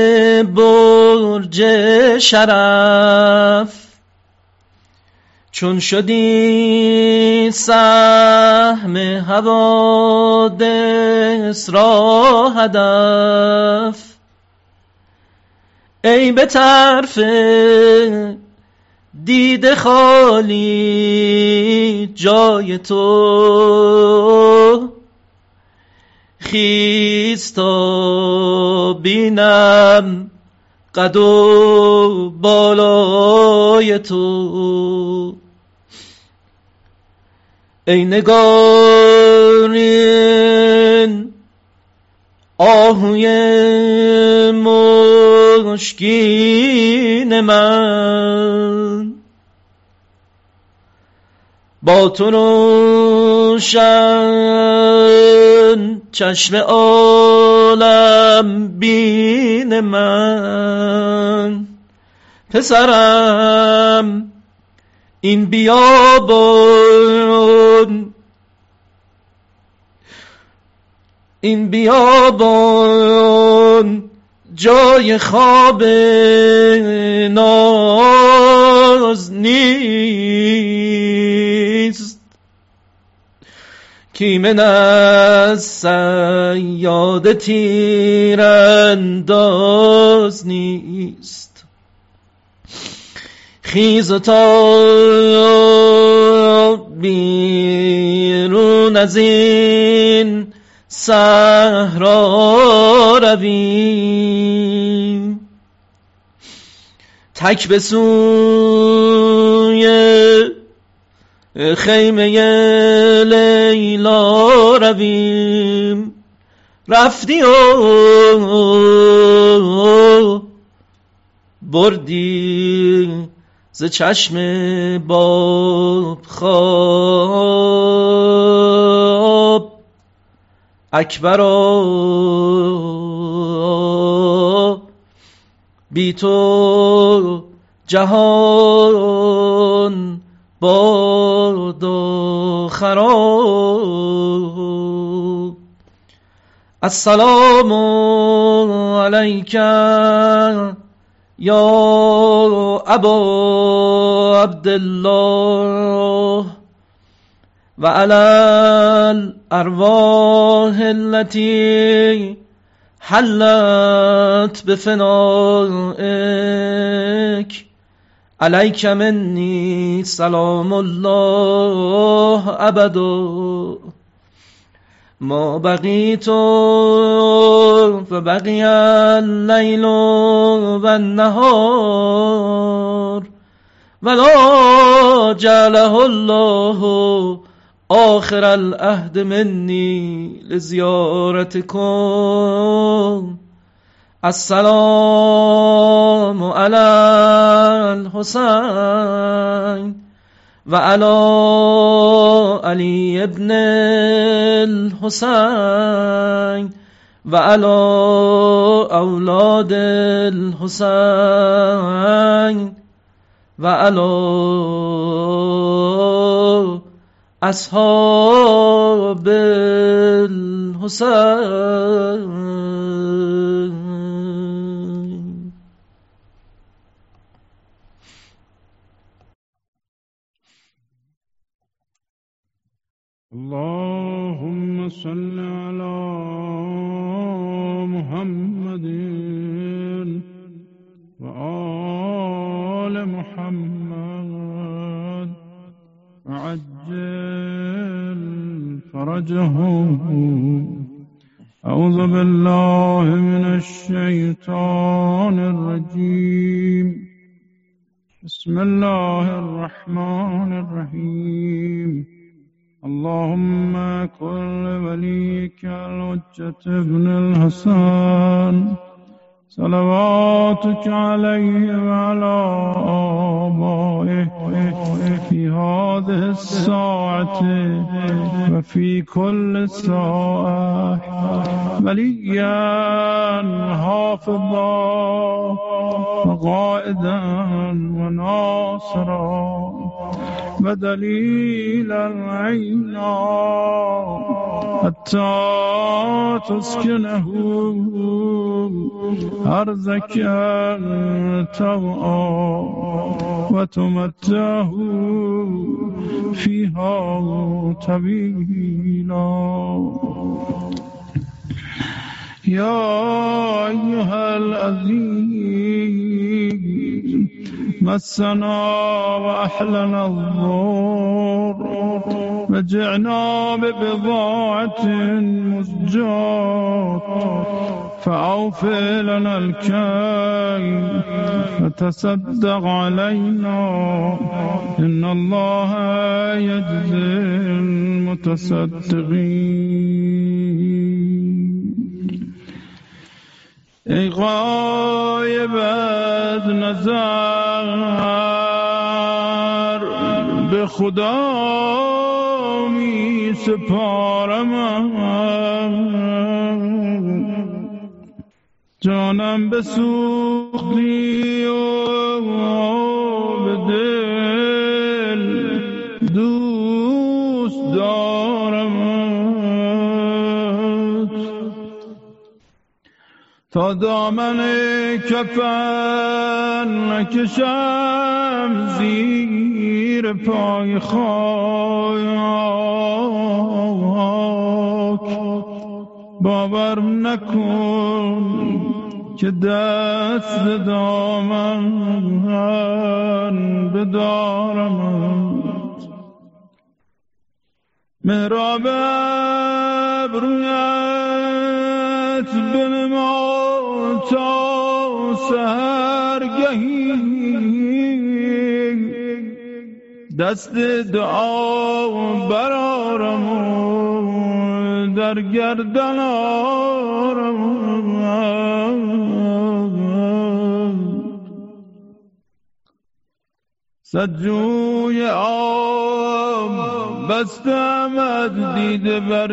برج شرف، چون شدی سهم حوادث را هدف. ای به طرف دیده خالی جای تو، خیز تا بینم قد و بالای تو. ای نگارین آهوی مشکین من، با تو روشن چشم عالم بین من. پسرم این بیابان، این بیابان جای خواب ناز نیست، کایمن از صیاد تیرانداز نیست. خیز تا بیرون از این صحرا رویم، تک به سوی خیمه لیلا رویم. رفتی و بردی ز چشم باب خواب اکبرا بی تو جهان باد و خراب. السلام علیک یا ابا عبدالله و علی الارواح التي حلت بفنائك علیک منی سلام الله ابدا. ما بقیت فبقی اللیل و النهار ولا جعله الله آخر العهد منی لزیارتکم. السلام علی الحسین و علی علی ابن الحسین و علی اولاد الحسین و علی اصحاب الحسین. اللهم صل على محمد وآل محمد وعجل فرجهم. أعوذ بالله من الشيطان الرجيم. بسم الله الرحمن الرحيم. اللهم كن وليك الحجة ابن الحسن صلواتك عليه وعلى آبائه في هذه الساعة وفي كل ساعة وليا حافظا وقائدا وناصرا ودليلا عينا حتى تسكنه أرزك طوعا وتمتعه فيها طويلا. يا أيها العزيز مسنا وأحلنا الضر وجعنا ببضاعة مزجاة فأوف لنا الكيل وتصدق علينا إن الله يجزي المتصدقين. ای غایب از نظر به خدا می سپارم، جانم بسوختی و به دل دوست دارم، تا دامن کفن نکشم زیر پای خاک. باور نکن که دست دامن بدارم، محراب ابرویت بنما تا سحرگهی، دست دعا برارم و در گردن آرم. سجوی آب بستمد دیده بر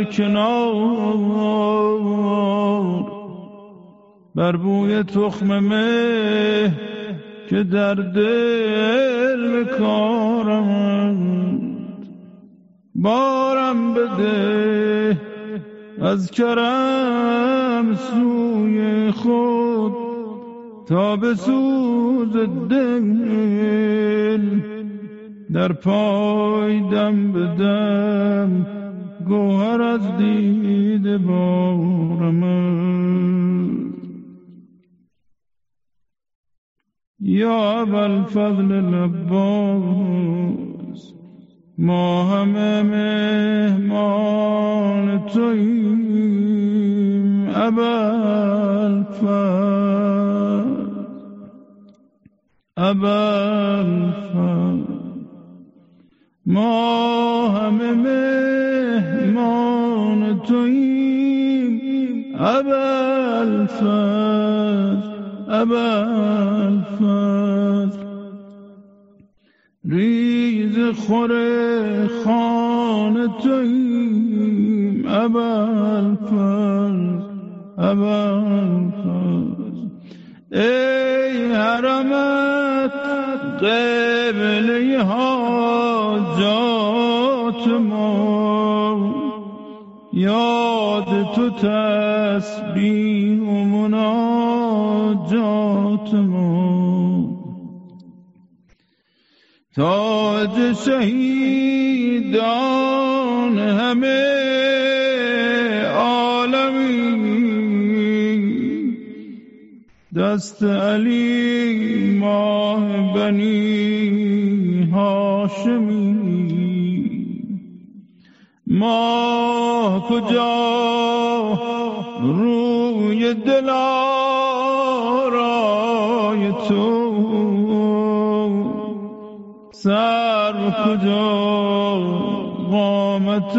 کنار، بر بوی تخم مه که در دل کارم، بارم بده از کرم سوی خود تا به سوز دل، در پای دم بدم گوهر از دیده بارم. یا ابوالفضل العباس ما همه مهمان توییم، ابوالفضل ما همه مهمان توییم، ابوالفضل ریز خور خانه توییم، ابوالفضل ای حرمت قبله حاجات ما، یاد تو تسبیح و مناجات ما، تاج شهیدان همه عالمی، دست علی ماه بنی هاشمی. ماه کجا روی دلارای تو، سر کجا قامت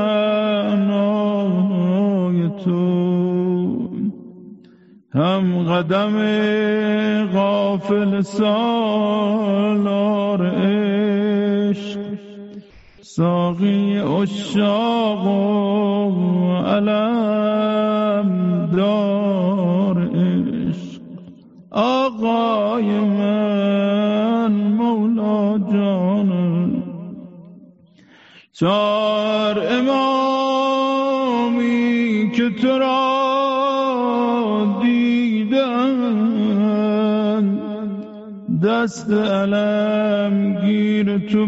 رعنای تو، هم قدم غافل سالار عشق، ساقی عشاق و علم دار عشق، آقای من مولا جانم. چار امامی که تو را دیدن، دست علمگیر تو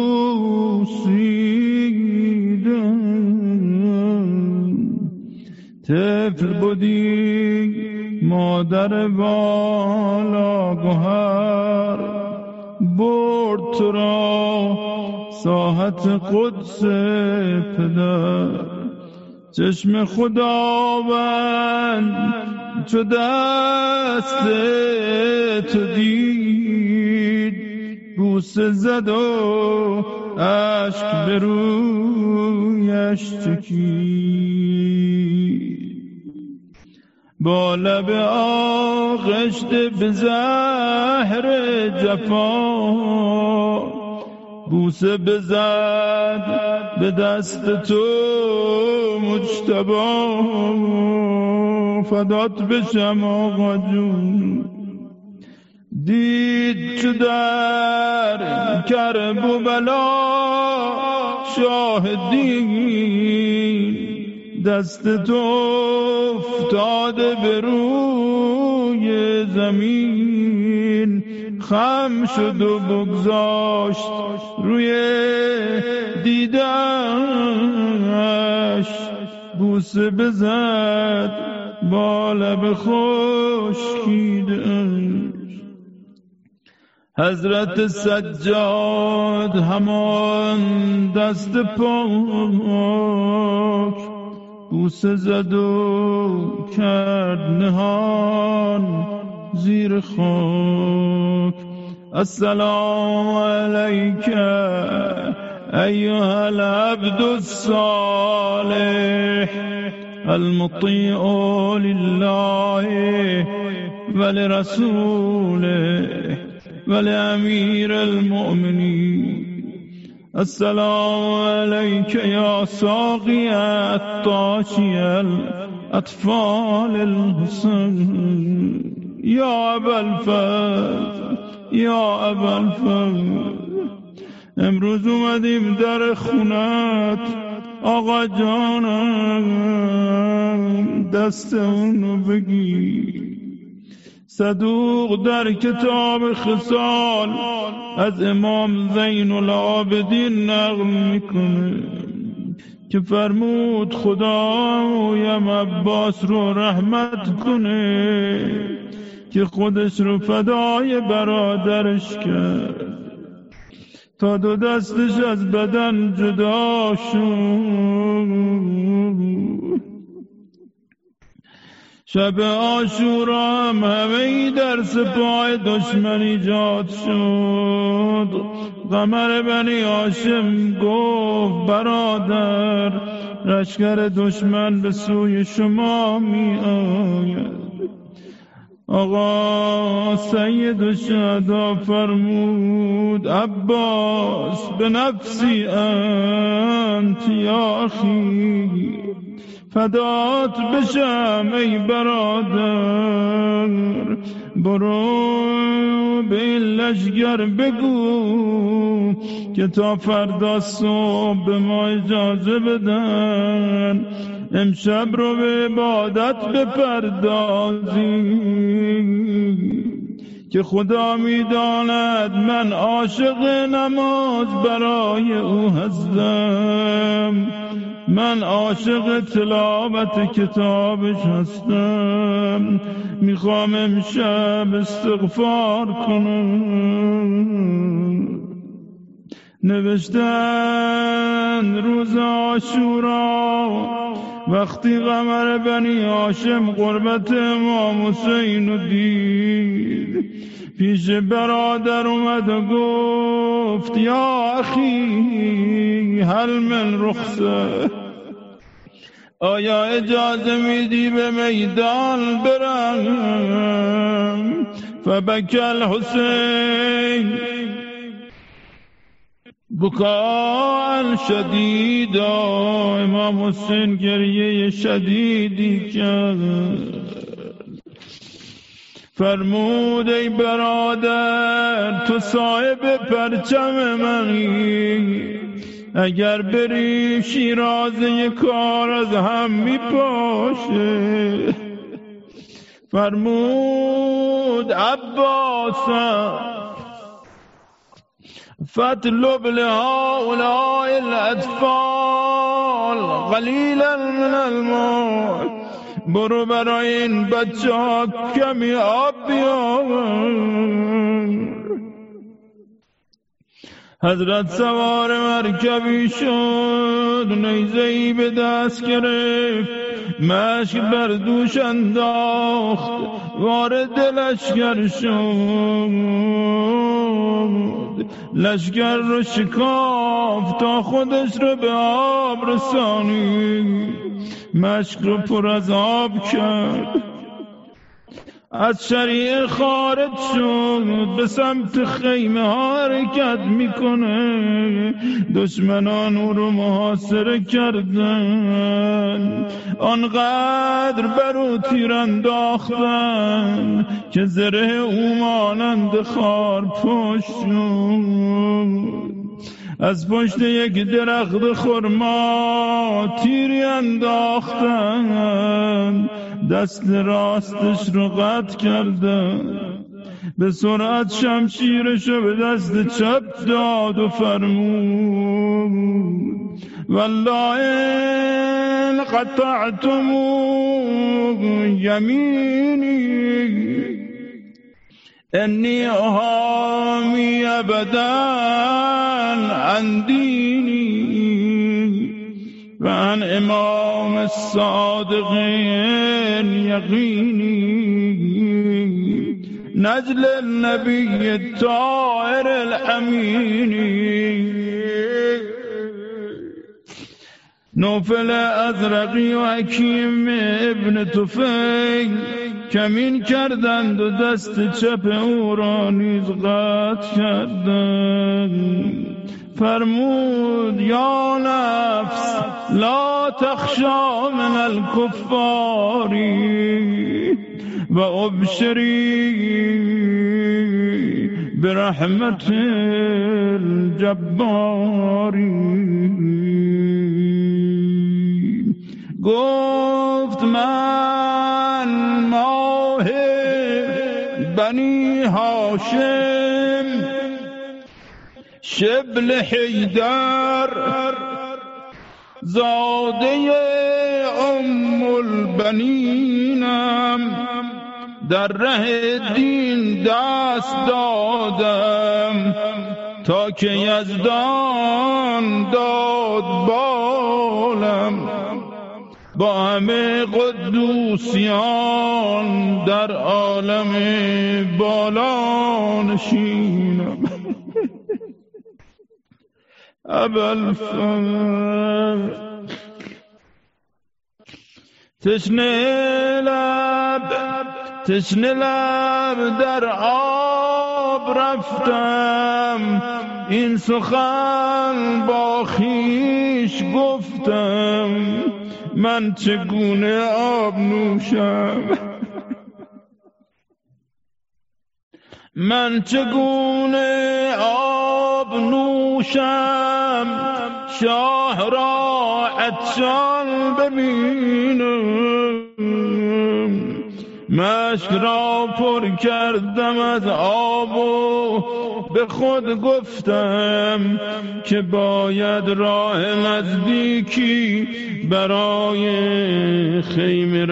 بوسیدن، طفل بودی مادر بالا گوهر، برد تو را ساحت قدس پدر، چشم خداوند چو دست تو دید، بوسه زد و اشک به رویش چکید، با لب آغشته به زهر جفا، بوسه بزد به دست تو مجتبی، فدات بشم آقا جون. دید چو در کرب و بلا شاهدین، دست تو افتاده به روی زمین، خم شد و بگذاشت روی دیدش، بوسه بزد با لب خشکیدش. حضرت سجاد همان دست پاک، بوسه زد و کرد نهان زیر خاک. السلام علیک ایها العبد الصالح المطیع لله ولرسوله ولأمير المؤمنين السلام عليك يا ساقي الطاشي الأطفال الحسن يا أبا الفضل یا ابوالفضل. امروز اومدیم در خونت آقا جانم، دست اونو بگیر. صدوق در کتاب خصال از امام زین العابدین نقل میکنه که فرمود خدایم عباس رو رحمت کنه که خودش رو فدای برادرش کرد تا دو دستش از بدن جدا شد. شب عاشورا هم همه در سپاه دشمن ایجاد شد. قمر بنی هاشم گفت برادر، لشکر دشمن به سوی شما می آید. آقا سید الشهدا فرمود عباس به نفسی انت یا اخی، فدات بشم ای برادر. برو به این لشکر بگو که تا فردا صبح به ما اجازه بدن امشب رو به عبادت بپردازی که خدا میداند من عاشق نماز برای او هستم، من عاشق تلاوت کتابش هستم، میخوام امشب استغفار کنم. نوشتن روز عاشورا وقتی قمر بنی هاشم قربت امام حسین رو دید، پیش برادر اومد و گفت یا اخی هل من رخصه، آیا اجازه میدی به میدان برم؟ فبکل حسین بکاء شدید، امام حسین گریه شدیدی کرد. فرمود ای برادر تو صاحب پرچم منی، اگر بری شیرازه کار از هم می پاشه. فرمود عباسم فاطلب لهؤلاء الاطفال قلیلا من الماء، برو برای این بچه ها کمی آب بیاور. حضرت سوار مرکبی شد، نیزه‌ای به دست گرفت، مشک بر دوش انداخت، وارد لشکر شد. لشکر رو شکافت تا خودش رو به آب رسانید، مشک رو پر از آب کرد، از شریعه خارج شد، به سمت خیمه ها حرکت میکنه. دشمنان او رو محاصره کردن، آنقدر بر او تیر انداختن که زره او مانند خار پشت شد. از پشت یک درخت خرما تیری انداختن، دست راستش رو قطع کردن، به سرعت شمشیرش رو به دست چپ داد و فرمود والله ان قطعتم یمینی انی احامی ابدا عن دینی و عن امام الصادقین یقینی نجل النبی الطاهر الامینی. نوفل ازرقی و حکیم ابن طفیل کمین کردند و دست چپ او را نیز قطع کردند. فرمود یا نفس لا تخشا من الكفار و ابشری برحمت الجبار. گفت من ماه بنی هاشم شبل حیدر زاده ام البنینم در ره دین دست دادم تا که یزدان داد بالم با همه قدوسیان در عالم بالا نشینم. ابوالفضل تشنه لب در آب رفتم این سخن با خویش گفتم من چگونه آب نوشم، من چگونه آب نوشم شاه را عطشان ببینم. مشک را پر کردم از آب و به خود گفتم که باید راه نزدیکی برای خیمه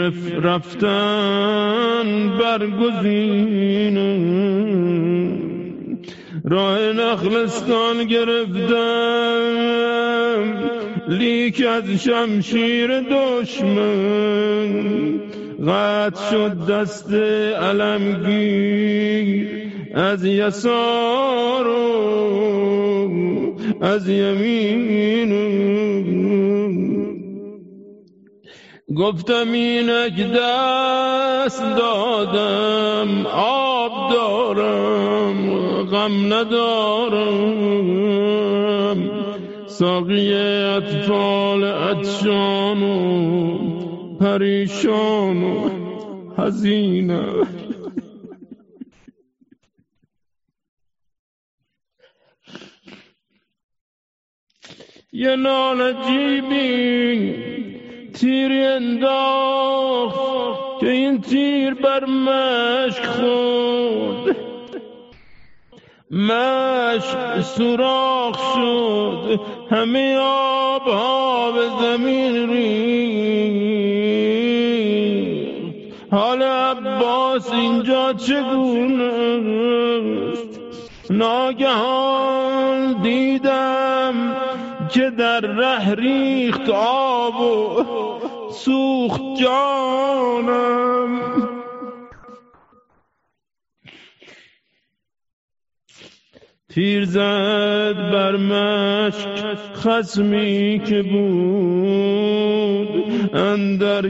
رفتن برگزینم. راه نخلستان گرفتم لیک از شمشیر دشمن قطع شد دست علمگیر از یسار و از یمین. گفتم اینک دست دادم آب دارم غم ندارم ساقی اطفال عطشان و پریشان و حزینه. یه نالجیبی تیری انداخت که این تیر بر مشک خورد، مشک سوراخ شد همه آبها به زمین ریخت. حال عباس اینجا چگونه است؟ ناگهان دیدم که در ره ریخت آب و سوخت جانم. تیر زد بر مشک خصمی که بود اندر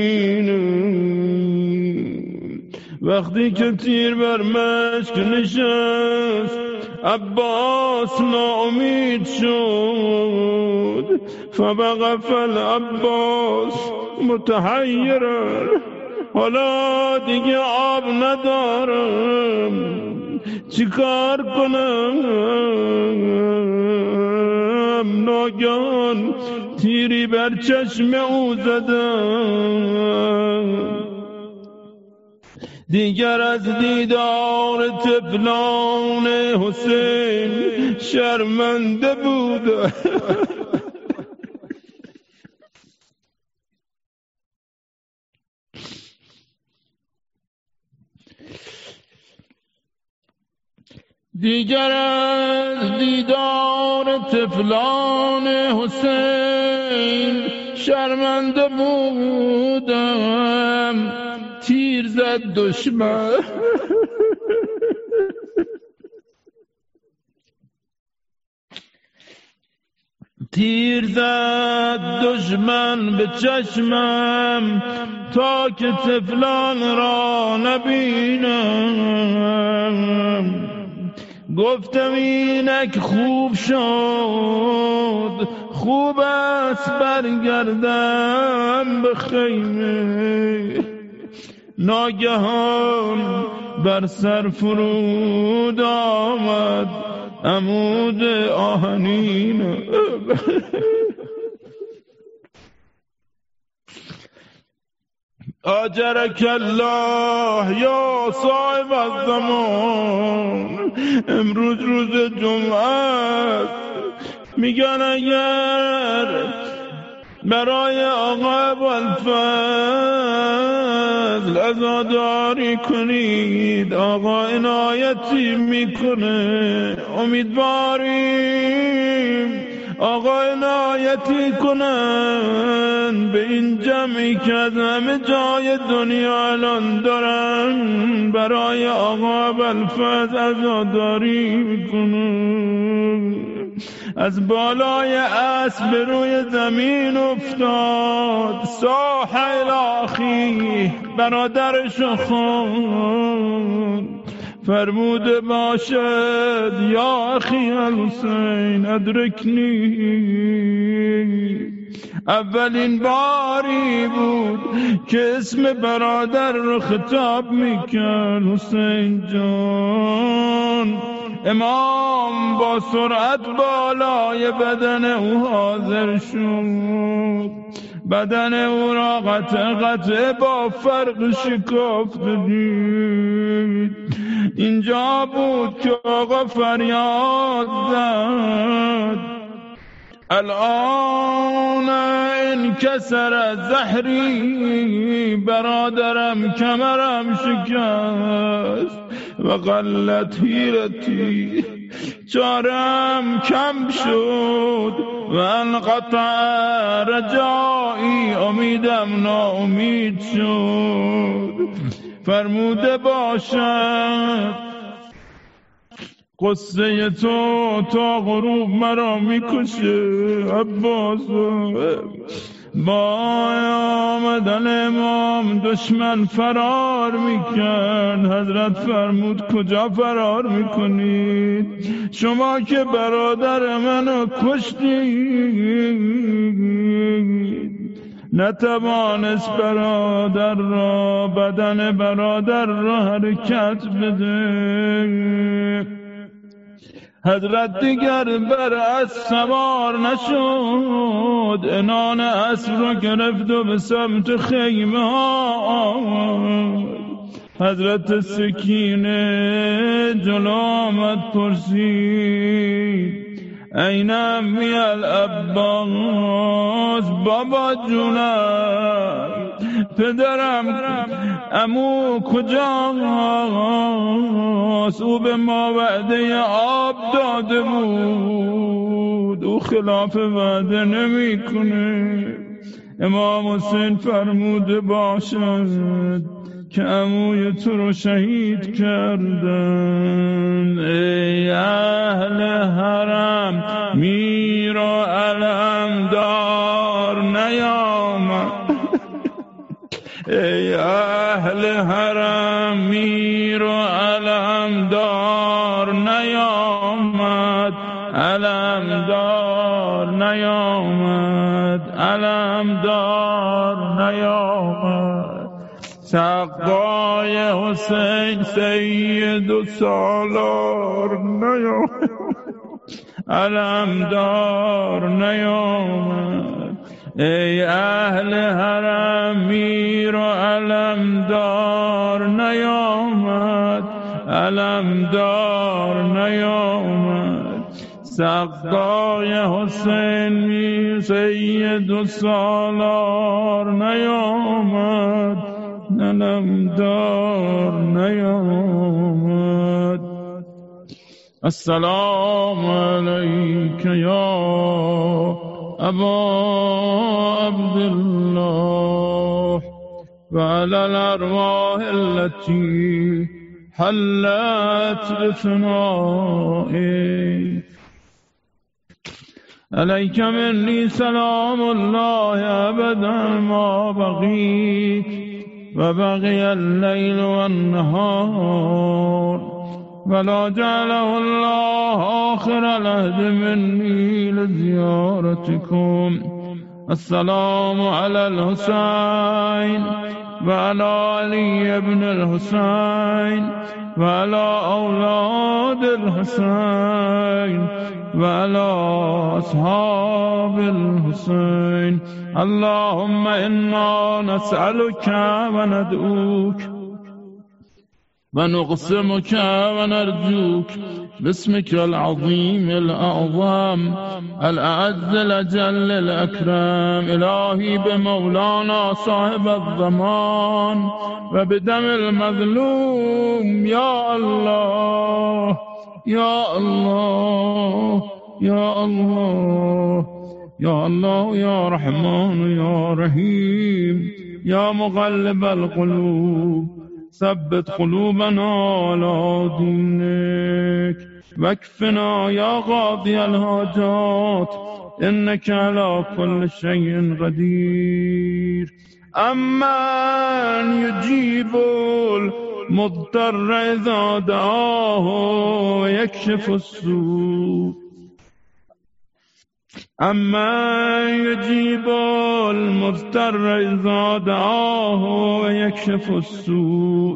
کمینم. وقتی که تیر بر مشک نشست عباس ناامید شد. فوقف العباس متحیرا حالا دیگه آب ندارم چی کار کنم؟ ناگهان تیری بر چشم او زدم. دیگر از دیدار طفلان حسین شرمنده بود. دیگر از دیدار طفلان حسین شرمنده بودم. تیر زد دشمن تیر زد دشمن به چشمم تا که طفلان را نبینم. گفتم اینک خوب شد، خوب است برگردم به خیمه. ناگهان بر سر فرود آمد عمود آهنین. آجرک الله یا صاحب الزمان، امروز روز جمعه. میگن اگر برای آقا ابوالفضل عزاداری کنید آقا عنایتی میکنه. امیدواریم آقا عنایتی کنن به این جمعی که از همه جای دنیا الان دارن برای آقا ابوالفضل عزاداری میکنن. از بالای اسب به روی زمین افتاد، صاح الاخی برادرشو خواند. فرموده باشد یا اخی الحسین ادرکنی. اولین باری بود که اسم برادر رو خطاب میکرد. حسین جان. امام با سرعت بالای بدن او حاضر شد. بدن او را قطعه با فرق شکافت دید. اینجا بود که آقا فریاد زد الان انکسر زهری، برادرم کمرم شکست و قلت حیرتی، چارم کم شد و انقطع رجایی، امیدم ناامید شد. فرموده باشد قصه تو تا غروب مرا میکشه. عباس با آمدن امام دشمن فرار میکرد. حضرت فرمود کجا فرار میکنید؟ شما که برادر منو کشتید. نتوانست برادر را، بدن برادر را حرکت بده. حضرت دیگر بر اسب سوار نشد، عنان اسب را گرفت و به سمت خیمه ها. حضرت سکینه جلو آمد پرسید این امی العباس، بابا جونم، پدرم عمو کجاست؟ او به ما وعده آب داده بود، او خلاف وعده نمی کنه. امام حسین فرموده باشد که عموی تو رو شهید کردن. ای اهل حرم میر و علمدار نیامد، ای اهل حرم میر و علمدار نیامد، علمدار نیامد، علمدار نیامد. سقای حسین سید و سالار نیامد، علمدار نیامد. ای اهل حرم میر و علمدار نیامد، علمدار نیامد. سقای حسین میر سید و سالار نیامد، علمدار نیامد. السلام علیک یا ابا عبدالله و علی الارواح التي حلت بفنائك. عليك مني سلام الله أبدا ما بقيت وبقي الليل والنهار، ولا جعله الله آخر العهد مني لزيارتكم. السلام على الحسين وعلى علي بن الحسين وعلى أولاد الحسين وعلى أصحاب الحسين. اللهم إنا نسألك وندعوك ونقسمك ونرجوك باسمك العظيم الأعظم الأعز الأجل الأكرم. إلهي بمولانا صاحب الضمان وبدم المظلوم، يا الله يا الله يا الله يا الله يا رحمن يا رحيم يا مقلب القلوب، ثبت قلوبنا على دينك، واكفنا يا قاضي الحاجات إنك على كل شيء قدير. أمن يجيب المضطر إذا دعاه ويكشف السوء، أما يجيب المضطر إذا دعاه ويكشف السوء،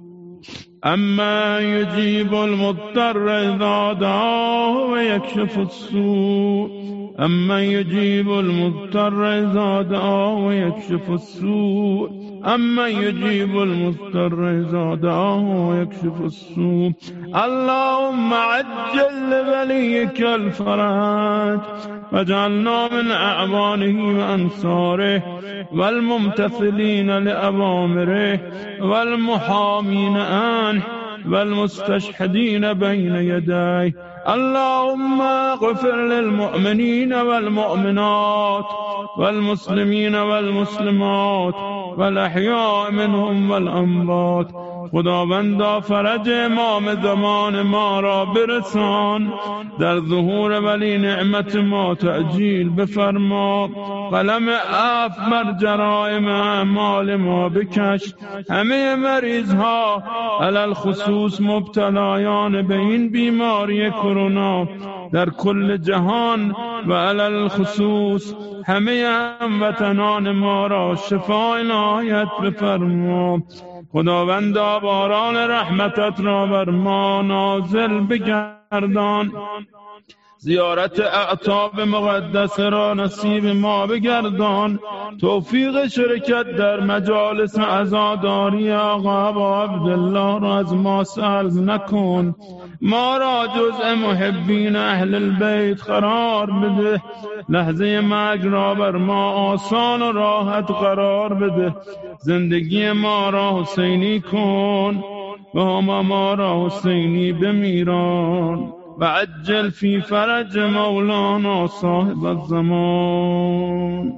أما يجيب المضطر إذا دعاه ويكشف السوء، أما يجيب المضطر إذا دعاه ويكشف السوء، أما يجيب المضطر إذا دعاه ويكشف السوء. اللهم عجل لوليك الفرج واجعلنا من أعوانه وأنصاره والممتثلين لأوامره والمحامين عنه والمستشهدين بين يديه. اللهم اغفر للمؤمنين والمؤمنات والمسلمين والمسلمات والأحياء منهم والأموات. خداوندا فرج امام زمان ما را برسان، در ظهور ولی نعمت ما تعجیل بفرما، قلم عفو بر جرائم اعمال ما بکش. همه مریض ها علل خصوص مبتلایان به این بیماری کرونا در کل جهان و علل خصوص همه هموطنان ما را شفای عنایت بفرما. خداوندا باران رحمتت را بر ما نازل بگردان، زیارت اعتاب مقدس را نصیب ما بگردان، توفیق شرکت در مجالس عزاداری آقا و عبدالله را از ما سلب نکن. ما را جزء محبین اهل البیت قرار بده، لحظه مرگ را بر ما آسان و راحت قرار بده. زندگی ما را حسینی کن و هم ما را حسینی بمیران و عجل فی فرج مولانا صاحب الزمان.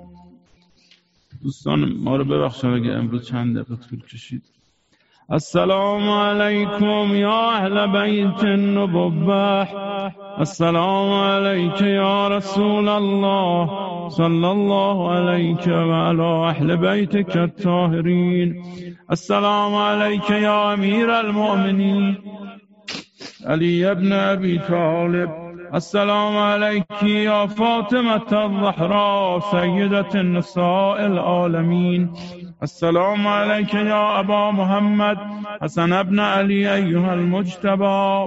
دوستان ما رو ببخشید اگه امروز چند دقیقه طول کشید. السلام علیکم یا اهل بیت النبوة، السلام علیک یا رسول الله صلی الله علیک و علی اهل بیتک الطاهرین. السلام علیک یا امیر المؤمنین علی ابن ابی طالب. السلام علیک یا فاطمة الزهراء سیدة النساء العالمین. السلام علیک یا ابا محمد حسن ابن علی ایها المجتبی.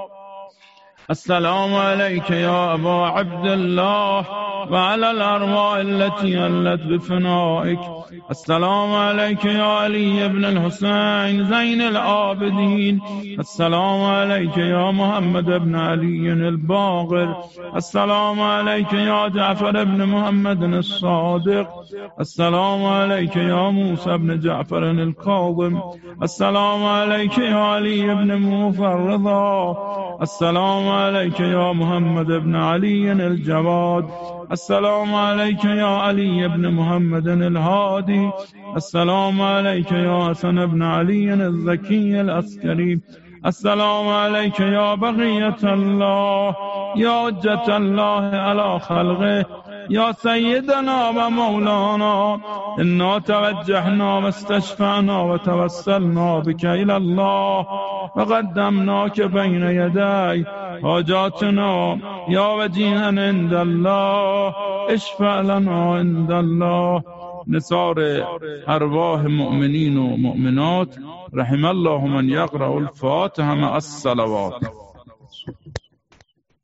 السلام علیک یا ابا عبدالله وعلى الأرواح التي علت بفنائك. السلام عليك يا علي بن الحسين زين العابدين. السلام عليك يا محمد بن علي الباقر. السلام عليك يا جعفر بن محمد الصادق. السلام عليك يا موسى بن جعفر الكاظم. السلام عليك يا علي بن موسى الرضا. السلام عليك يا محمد بن علي الجواد. السلام عليك يا علي بن محمد الهادي. السلام عليك يا حسن بن علي الزكي العسكري. السلام عليك يا بقية الله يا حجة الله على خلقه يا سيدنا ومولانا إنا توجهنا واستشفعنا وتوسلنا بك إلى الله وقدمناك بين يدي حاجاتنا يا وجيها عند الله اشفع لنا عند الله. نثار أرواح مؤمنين ومؤمنات رحم الله من يقرأ الفاتحة مع الصلوات.